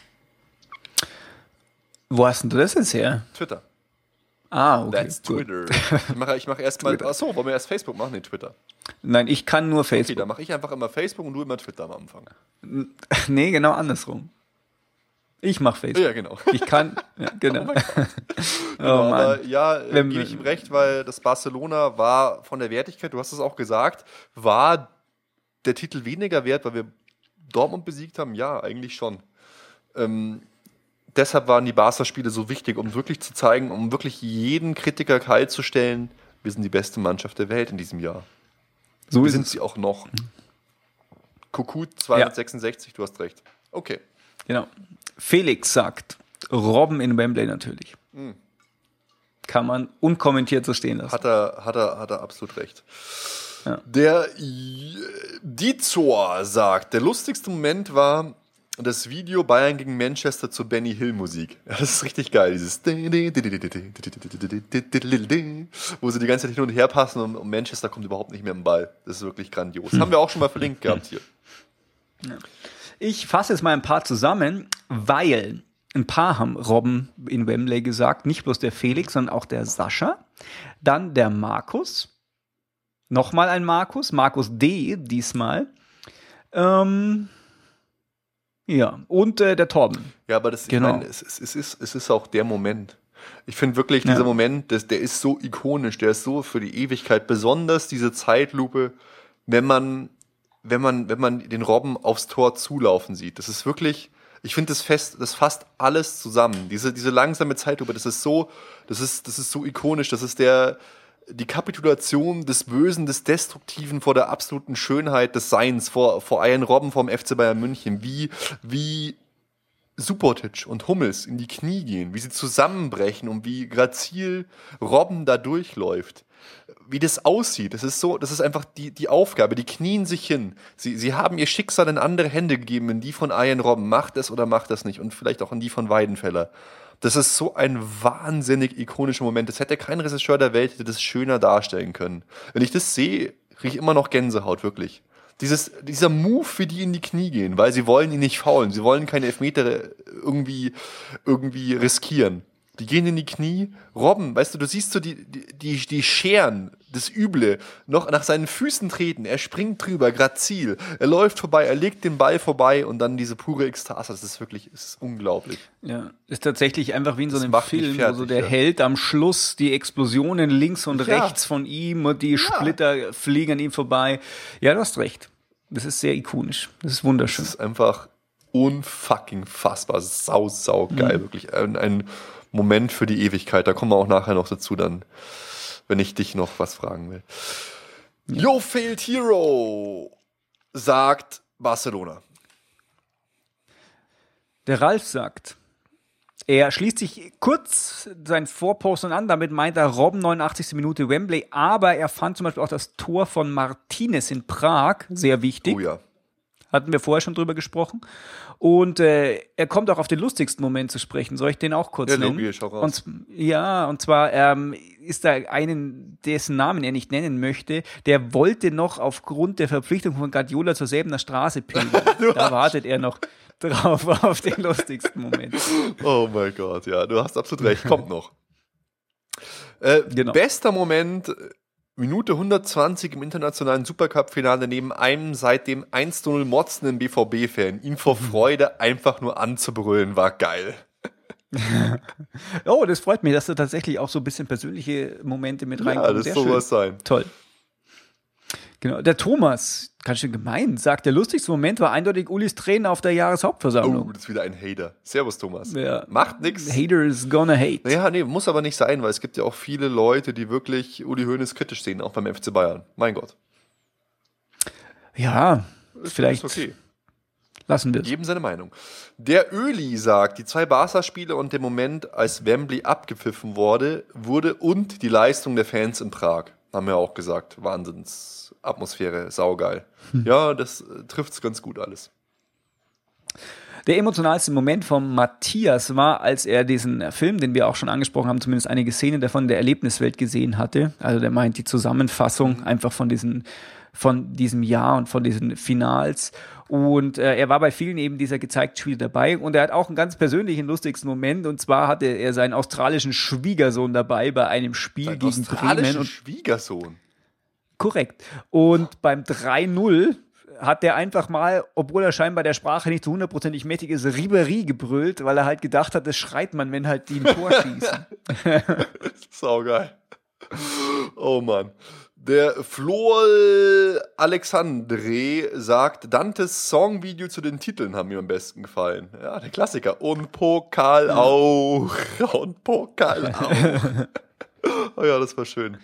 Wo hast denn du das jetzt her? Twitter. Ah, okay. That's gut. Twitter. Ich mache erstmal. Achso, wollen wir erst Facebook machen? Nee, Twitter. Nein, ich kann nur Okay, Facebook. dann mache ich einfach immer Facebook und du immer Twitter am Anfang. Nee, genau andersrum. Ich mache Facebook. Ja, genau. Ich kann, ja, genau. Oh Aber Mann. ja, Wenn gebe wir- ich ihm recht, weil das Barcelona war von der Wertigkeit, du hast es auch gesagt, war der Titel weniger wert, weil wir Dortmund besiegt haben? Ja, eigentlich schon. Deshalb waren die Barca-Spiele so wichtig, um wirklich zu zeigen, um wirklich jeden Kritiker kalt zu stellen, wir sind die beste Mannschaft der Welt in diesem Jahr. So Wir ist sind es. sie auch noch. Kuku 266, du hast recht. Okay. Genau. Felix sagt, Robben in Wembley natürlich. Kann man unkommentiert so stehen lassen. Hat er absolut recht. Ja. Der Dizor sagt, der lustigste Moment war das Video Bayern gegen Manchester zur Benny Hill Musik. Ja, das ist richtig geil, dieses wo sie die ganze Zeit hin und her passen und Manchester kommt überhaupt nicht mehr im Ball. Das ist wirklich grandios. Haben wir auch schon mal verlinkt gehabt hier. Ich fasse jetzt mal ein paar zusammen, weil ein paar haben Robben in Wembley gesagt, nicht bloß der Felix, sondern auch der Sascha, dann der Markus, nochmal ein Markus D. diesmal, ja, und der Torben. Ja, aber das, Genau. ich meine, es ist auch der Moment. Ich finde wirklich, dieser Moment, der ist so ikonisch, der ist so für die Ewigkeit, besonders diese Zeitlupe, wenn man den Robben aufs Tor zulaufen sieht. Das ist wirklich, ich finde, das fasst alles zusammen. Diese langsame Zeitlupe, das ist so ikonisch, das ist die Kapitulation des Bösen, des Destruktiven vor der absoluten Schönheit des Seins, vor Arjen Robben vom FC Bayern München, wie Subotic und Hummels in die Knie gehen, wie sie zusammenbrechen und wie grazil Robben da durchläuft. Wie das aussieht, das ist einfach die Aufgabe, die knien sich hin. Sie haben ihr Schicksal in andere Hände gegeben, in die von Arjen Robben, macht es oder macht das nicht und vielleicht auch in die von Weidenfeller. Das ist so ein wahnsinnig ikonischer Moment. Das hätte kein Regisseur der Welt hätte das schöner darstellen können. Wenn ich das sehe, kriege ich immer noch Gänsehaut, wirklich. Dieser Move, wie die in die Knie gehen, weil sie wollen ihn nicht faulen, sie wollen keine Elfmeter irgendwie riskieren. Die gehen in die Knie. Robben, weißt du siehst so die Scheren, das Üble, noch nach seinen Füßen treten. Er springt drüber, grazil. Er läuft vorbei, er legt den Ball vorbei und dann diese pure Ekstase. Das ist wirklich, es ist unglaublich. Ja, ist tatsächlich einfach wie in so Das einem macht mich Film, wo fertig, so der ja. Held am Schluss die Explosionen links und Ja. rechts von ihm und die Splitter fliegen an ihm vorbei. Ja, du hast recht. Das ist sehr ikonisch. Das ist wunderschön. Das ist einfach unfucking fassbar. Das ist sau geil, wirklich. Ein Moment für die Ewigkeit. Da kommen wir auch nachher noch dazu dann, wenn ich dich noch was fragen will. Yo, Failed Hero sagt Barcelona. Der Ralf sagt, er schließt sich kurz sein Vorposten an, damit meint er Robben 89. Minute Wembley, aber er fand zum Beispiel auch das Tor von Martinez in Prag sehr wichtig. Oh ja. Hatten wir vorher schon drüber gesprochen. Und er kommt auch auf den lustigsten Moment zu sprechen. Soll ich den auch kurz nennen? Logisch, hau raus. Und zwar ist da einen, dessen Namen er nicht nennen möchte, der wollte noch aufgrund der Verpflichtung von Guardiola zur Säbener Straße pilgern. Da wartet er noch drauf auf den lustigsten Moment. Oh mein Gott, ja, du hast absolut recht, kommt noch. Genau. Bester Moment, Minute 120 im internationalen Supercup-Finale neben einem seitdem 1:0 motzenden BVB-Fan. Ihn vor Freude einfach nur anzubrüllen, war geil. Oh, das freut mich, dass da tatsächlich auch so ein bisschen persönliche Momente mit reinkommen. Ja, das Sehr soll schön. was sein. Toll. Genau. Der Thomas, ganz schön gemein, sagt, der lustigste Moment war eindeutig Ulis Tränen auf der Jahreshauptversammlung. Oh, das ist wieder ein Hater. Servus, Thomas. Ja. Macht nix. Haters gonna hate. Naja, nee, muss aber nicht sein, weil es gibt ja auch viele Leute, die wirklich Uli Hoeneß kritisch sehen, auch beim FC Bayern. Mein Gott. Ja, vielleicht Ist okay. lassen wir es. Jedem seine Meinung. Der Öli sagt, die 2 Barca-Spiele und der Moment, als Wembley abgepfiffen wurde und die Leistung der Fans in Prag. Haben wir auch gesagt. Wahnsinnsatmosphäre, saugeil. Ja, das trifft's ganz gut alles. Der emotionalste Moment von Matthias war, als er diesen Film, den wir auch schon angesprochen haben, zumindest einige Szenen davon der Erlebniswelt gesehen hatte. Also der meint die Zusammenfassung einfach von diesem Jahr und von diesen Finals. Und er war bei vielen eben dieser gezeigten Spiele dabei. Und er hat auch einen ganz persönlichen, lustigsten Moment. Und zwar hatte er seinen australischen Schwiegersohn dabei bei einem Spiel gegen Bremen. Und Schwiegersohn. korrekt. Und beim 3:0 hat der einfach mal, obwohl er scheinbar der Sprache nicht zu 100%ig mächtig ist, Ribéry gebrüllt, weil er halt gedacht hat, das schreit man, wenn halt die ein Tor schießen. Saugeil. Oh Mann. Der Flor Alexandre sagt, Dantes Songvideo zu den Titeln haben mir am besten gefallen. Ja, der Klassiker. Und Pokal auch. Und Pokal auch. Oh ja, das war schön.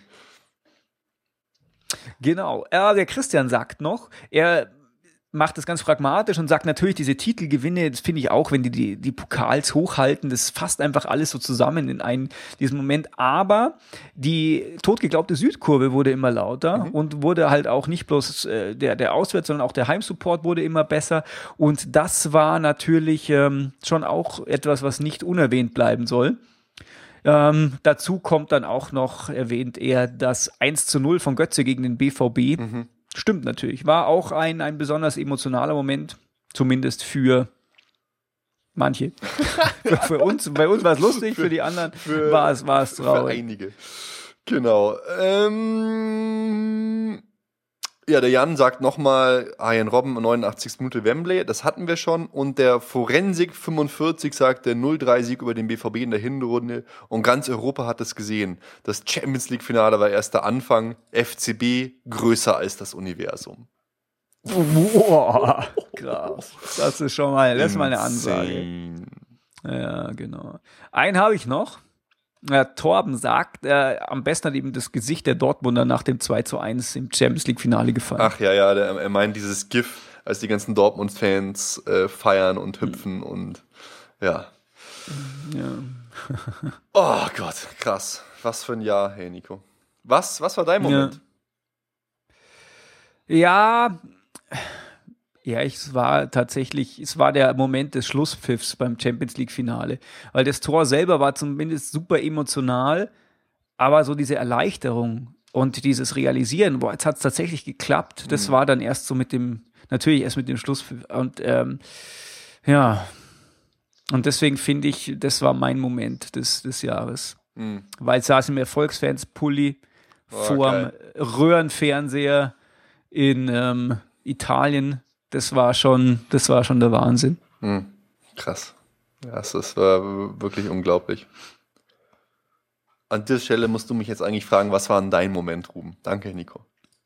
Genau. Der Christian sagt noch, er macht das ganz pragmatisch und sagt natürlich, diese Titelgewinne, das finde ich auch, wenn die Pokals hochhalten, das fasst einfach alles so zusammen in diesen Moment. Aber die totgeglaubte Südkurve wurde immer lauter und wurde halt auch nicht bloß der Auswärts-, sondern auch der Heimsupport wurde immer besser. Und das war natürlich schon auch etwas, was nicht unerwähnt bleiben soll. Dazu kommt dann auch noch, erwähnt er, das 1:0 von Götze gegen den BVB. Stimmt natürlich. War auch ein besonders emotionaler Moment, zumindest für manche. Bei uns war es lustig, für die anderen war es traurig. Für einige. Genau. Ja, der Jan sagt nochmal, Arjen Robben, 89. Minute Wembley, das hatten wir schon. Und der Forensik 45 sagt, der 0-3-Sieg über den BVB in der Hinrunde. Und ganz Europa hat es gesehen. Das Champions-League-Finale war erst der Anfang. FCB größer als das Universum. Boah, krass. Das ist schon mal, das ist mal eine Ansage. Ja, genau. Einen habe ich noch. Torben sagt, am besten hat ihm das Gesicht der Dortmunder nach dem 2:1 im Champions-League-Finale gefallen. Ach ja, er meint dieses GIF, als die ganzen Dortmund-Fans feiern und hüpfen und ja. Oh Gott, krass. Was für ein Jahr, hey Nico. Was war dein Moment? Ja, es war der Moment des Schlusspfiffs beim Champions-League-Finale. Weil das Tor selber war zumindest super emotional, aber so diese Erleichterung und dieses Realisieren, boah, jetzt hat es tatsächlich geklappt, das war dann erst so mit dem Schlusspfiff. Und ja, und deswegen finde ich, das war mein Moment des Jahres. Weil ich saß im Erfolgsfans-Pulli vorm Röhrenfernseher in Italien. Das war schon der Wahnsinn. Krass. Ja, das war wirklich unglaublich. An dieser Stelle musst du mich jetzt eigentlich fragen, was war denn dein Moment, Ruben? Danke, Nico.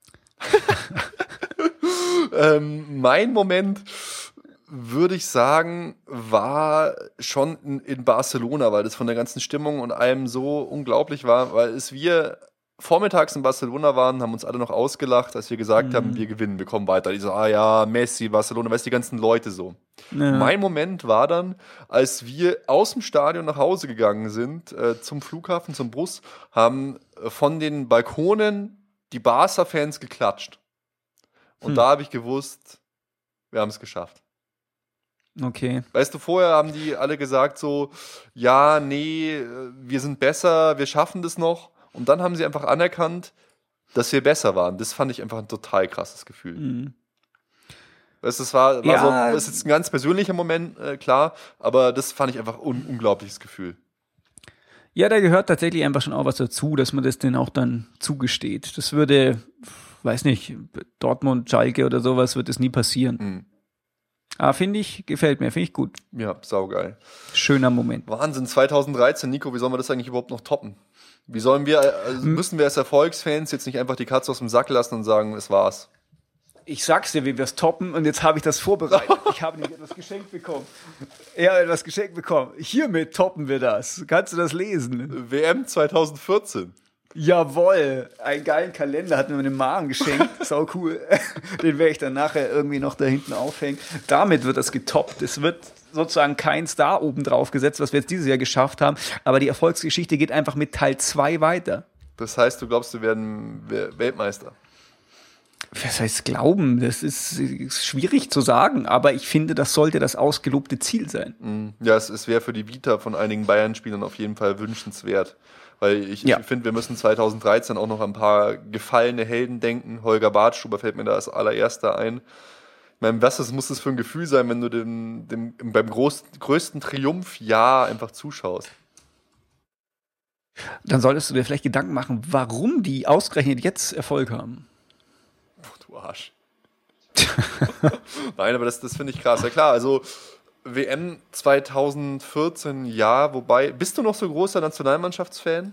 Mein Moment, würde ich sagen, war schon in Barcelona, weil das von der ganzen Stimmung und allem so unglaublich war, weil wir vormittags in Barcelona waren, haben uns alle noch ausgelacht, als wir gesagt haben, wir gewinnen, wir kommen weiter. Die so, ja, Messi, Barcelona, weißt du, die ganzen Leute so. Ja. Mein Moment war dann, als wir aus dem Stadion nach Hause gegangen sind, zum Flughafen, zum Bus, haben von den Balkonen die Barca-Fans geklatscht. Und da habe ich gewusst, wir haben es geschafft. Okay. Weißt du, vorher haben die alle gesagt so, ja, nee, wir sind besser, wir schaffen das noch. Und dann haben sie einfach anerkannt, dass wir besser waren. Das fand ich einfach ein total krasses Gefühl. Mhm. Weißt, das war Ja. so, das ist jetzt ein ganz persönlicher Moment, klar, aber das fand ich einfach ein unglaubliches Gefühl. Ja, da gehört tatsächlich einfach schon auch was dazu, dass man das denen auch dann zugesteht. Das würde, weiß nicht, Dortmund, Schalke oder sowas wird es nie passieren. Mhm. Aber gefällt mir, finde ich gut. Ja, saugeil. Schöner Moment. Wahnsinn, 2013, Nico, wie sollen wir das eigentlich überhaupt noch toppen? Wie sollen wir, müssen wir als Erfolgsfans jetzt nicht einfach die Katze aus dem Sack lassen und sagen, es war's? Ich sag's dir, wie wir es toppen, und jetzt habe ich das vorbereitet. Ich habe nämlich etwas geschenkt bekommen. Hiermit toppen wir das. Kannst du das lesen? WM 2014. Jawohl, einen geilen Kalender hat mir meine Mom geschenkt. Sau cool. Den werde ich dann nachher irgendwie noch da hinten aufhängen. Damit wird das getoppt. Es wird sozusagen kein Star oben drauf gesetzt, was wir jetzt dieses Jahr geschafft haben. Aber die Erfolgsgeschichte geht einfach mit Teil 2 weiter. Das heißt, du glaubst, wir werden Weltmeister? Was heißt glauben? Das ist schwierig zu sagen, aber ich finde, das sollte das ausgelobte Ziel sein. Ja, es wäre für die Vita von einigen Bayern-Spielern auf jeden Fall wünschenswert. Weil ich finde, wir müssen 2013 auch noch an ein paar gefallene Helden denken. Holger Badstuber fällt mir da als allererster ein. Ich meine, muss das für ein Gefühl sein, wenn du beim größten Triumphjahr einfach zuschaust? Dann solltest du dir vielleicht Gedanken machen, warum die ausgerechnet jetzt Erfolg haben. Du Arsch. Nein, aber das finde ich krass. Ja klar, also WM 2014, ja, wobei, bist du noch so großer Nationalmannschaftsfan?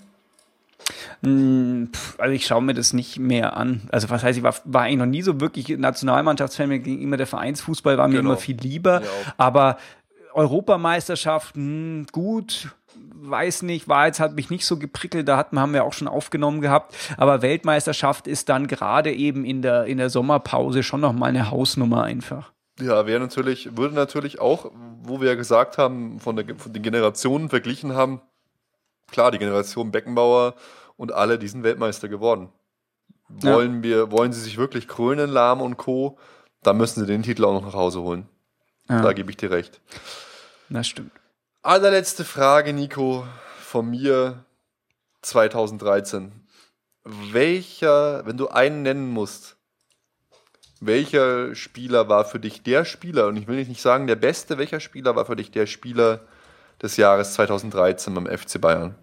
Also ich schaue mir das nicht mehr an. Also was heißt, ich war eigentlich noch nie so wirklich Nationalmannschaftsfan, mir ging immer der Vereinsfußball, war mir immer viel lieber. Aber Europameisterschaft, gut, weiß nicht, hat mich nicht so geprickelt, haben wir auch schon aufgenommen gehabt, aber Weltmeisterschaft ist dann gerade eben in der Sommerpause schon nochmal eine Hausnummer einfach. Ja, würde natürlich auch, wo wir ja gesagt haben, von den Generationen verglichen haben, klar, die Generation Beckenbauer und alle, die sind Weltmeister geworden. Wollen sie sich wirklich krönen, Lahm und Co., dann müssen sie den Titel auch noch nach Hause holen. Ja. Da gebe ich dir recht. Das stimmt. Allerletzte Frage, Nico, von mir 2013. Wenn du einen nennen musst, welcher Spieler war für dich der Spieler, und ich will nicht sagen der Beste, welcher Spieler war für dich der Spieler des Jahres 2013 beim FC Bayern?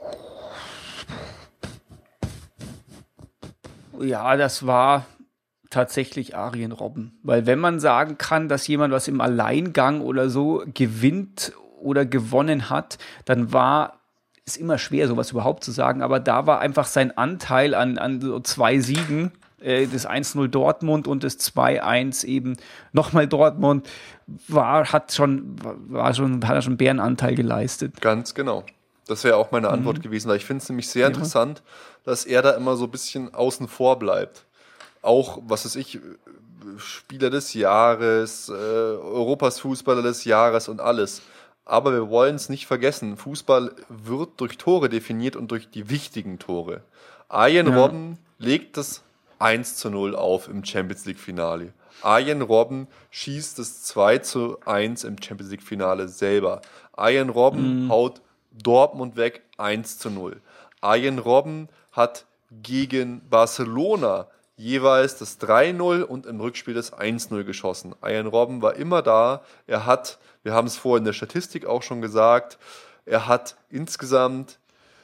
Ja, das war tatsächlich Arjen Robben. Weil wenn man sagen kann, dass jemand was im Alleingang oder so gewinnt oder gewonnen hat, dann ist immer schwer, sowas überhaupt zu sagen, aber da war einfach sein Anteil an so 2 Siegen, das 1-0 Dortmund und das 2-1 eben nochmal Dortmund, hat er schon einen Bärenanteil geleistet. Ganz genau. Das wäre auch meine Antwort gewesen, weil ich finde es nämlich sehr interessant, dass er da immer so ein bisschen außen vor bleibt. Auch, was weiß ich, Spieler des Jahres, Europas Fußballer des Jahres und alles. Aber wir wollen es nicht vergessen, Fußball wird durch Tore definiert und durch die wichtigen Tore. Arjen Robben legt das 1-0 auf im Champions-League-Finale. Arjen Robben schießt das 2-1 im Champions-League-Finale selber. Arjen Robben haut Dortmund weg 1-0. Arjen Robben hat gegen Barcelona jeweils das 3-0 und im Rückspiel das 1-0 geschossen. Arjen Robben war immer da. Wir haben es vorhin in der Statistik auch schon gesagt, er hat insgesamt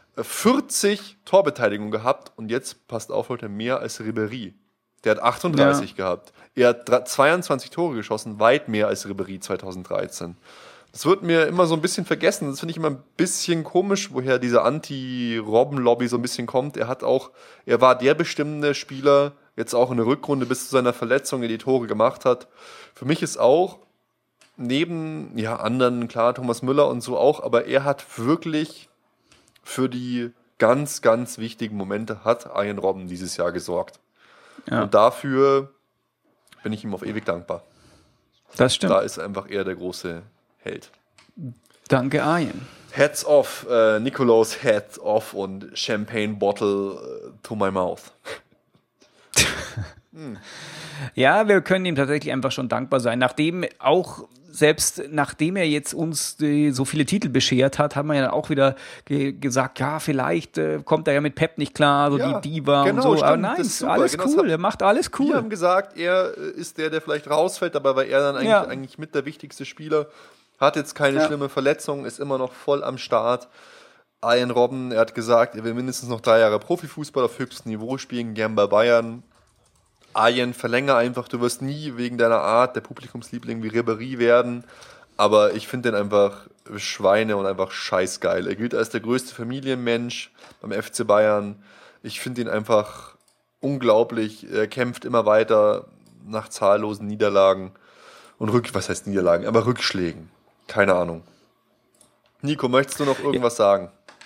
40 Torbeteiligungen gehabt und jetzt, passt auf Leute, mehr als Ribéry. Der hat 38 gehabt. Er hat 22 Tore geschossen, weit mehr als Ribéry 2013. Das wird mir immer so ein bisschen vergessen. Das finde ich immer ein bisschen komisch, woher diese Anti-Robben-Lobby so ein bisschen kommt. Er war der bestimmende Spieler, jetzt auch in der Rückrunde bis zu seiner Verletzung, der die Tore gemacht hat. Für mich ist auch neben anderen, klar, Thomas Müller und so auch, aber er hat wirklich für die ganz, ganz wichtigen Momente hat Arjen Robben dieses Jahr gesorgt. Ja. Und dafür bin ich ihm auf ewig dankbar. Das stimmt. Da ist einfach er der große Held. Danke, Arjen. Hats off, Nikolaus Hats off und Champagne Bottle to my mouth. Ja, wir können ihm tatsächlich einfach schon dankbar sein. Selbst nachdem er jetzt uns so viele Titel beschert hat, haben wir ja auch wieder gesagt, ja, vielleicht kommt er ja mit Pep nicht klar, so die Diva genau, und so. Stimmt, Aber nein, ist alles cool, er macht alles cool. Wir haben gesagt, er ist der vielleicht rausfällt, aber war er dann eigentlich mit der wichtigste Spieler. Hat jetzt keine schlimme Verletzung, ist immer noch voll am Start. Arjen Robben, er hat gesagt, er will mindestens noch 3 Jahre Profifußball auf höchstem Niveau spielen, gern bei Bayern. Arjen, verlängere einfach, du wirst nie wegen deiner Art der Publikumsliebling wie Ribéry werden, aber ich finde den einfach Schweine und einfach scheißgeil. Er gilt als der größte Familienmensch beim FC Bayern. Ich finde ihn einfach unglaublich, er kämpft immer weiter nach zahllosen Niederlagen und Rückschlägen. Keine Ahnung. Nico, möchtest du noch irgendwas sagen?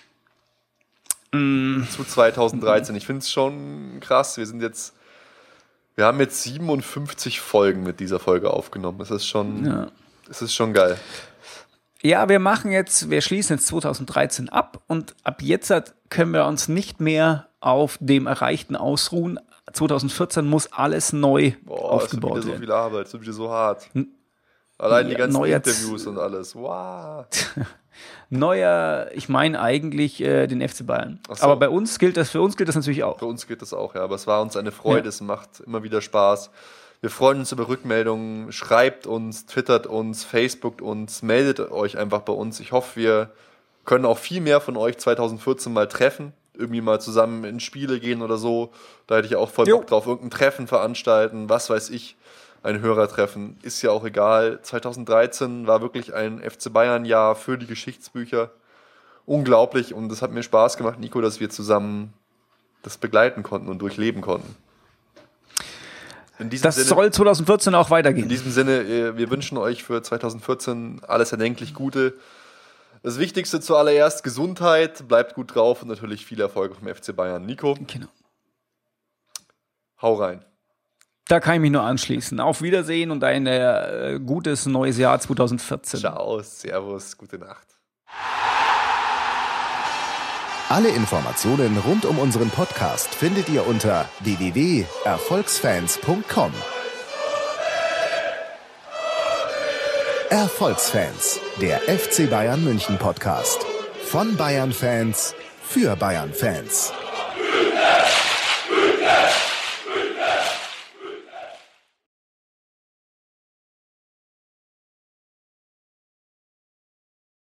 Zu 2013. Ich finde es schon krass. Wir haben jetzt 57 Folgen mit dieser Folge aufgenommen. Es ist schon geil. Ja, wir schließen jetzt 2013 ab und ab jetzt können wir uns nicht mehr auf dem Erreichten ausruhen. 2014 muss alles neu aufgebaut werden. So viel Arbeit, so wieder so hart. Allein die ganzen Interviews und alles. Wow. Ich meine eigentlich den FC Bayern. So. Aber für uns gilt das natürlich auch. Für uns gilt das auch, ja. Aber es war uns eine Freude, es macht immer wieder Spaß. Wir freuen uns über Rückmeldungen. Schreibt uns, twittert uns, Facebookt uns, meldet euch einfach bei uns. Ich hoffe, wir können auch viel mehr von euch 2014 mal treffen. Irgendwie mal zusammen in Spiele gehen oder so. Da hätte ich auch voll Bock drauf. Irgendein Treffen veranstalten, was weiß ich. Ein Hörertreffen, ist ja auch egal. 2013 war wirklich ein FC Bayern-Jahr für die Geschichtsbücher. Unglaublich und es hat mir Spaß gemacht, Nico, dass wir zusammen das begleiten konnten und durchleben konnten. Soll 2014 auch weitergehen. In diesem Sinne, wir wünschen euch für 2014 alles erdenklich Gute. Das Wichtigste zuallererst, Gesundheit, bleibt gut drauf und natürlich viel Erfolg vom FC Bayern. Nico, genau. Hau rein. Da kann ich mich nur anschließen. Auf Wiedersehen und ein gutes neues Jahr 2014. Ciao, servus, gute Nacht. Alle Informationen rund um unseren Podcast findet ihr unter www.erfolgsfans.com. Erfolgsfans, der FC Bayern München Podcast. Von Bayern Fans für Bayern Fans.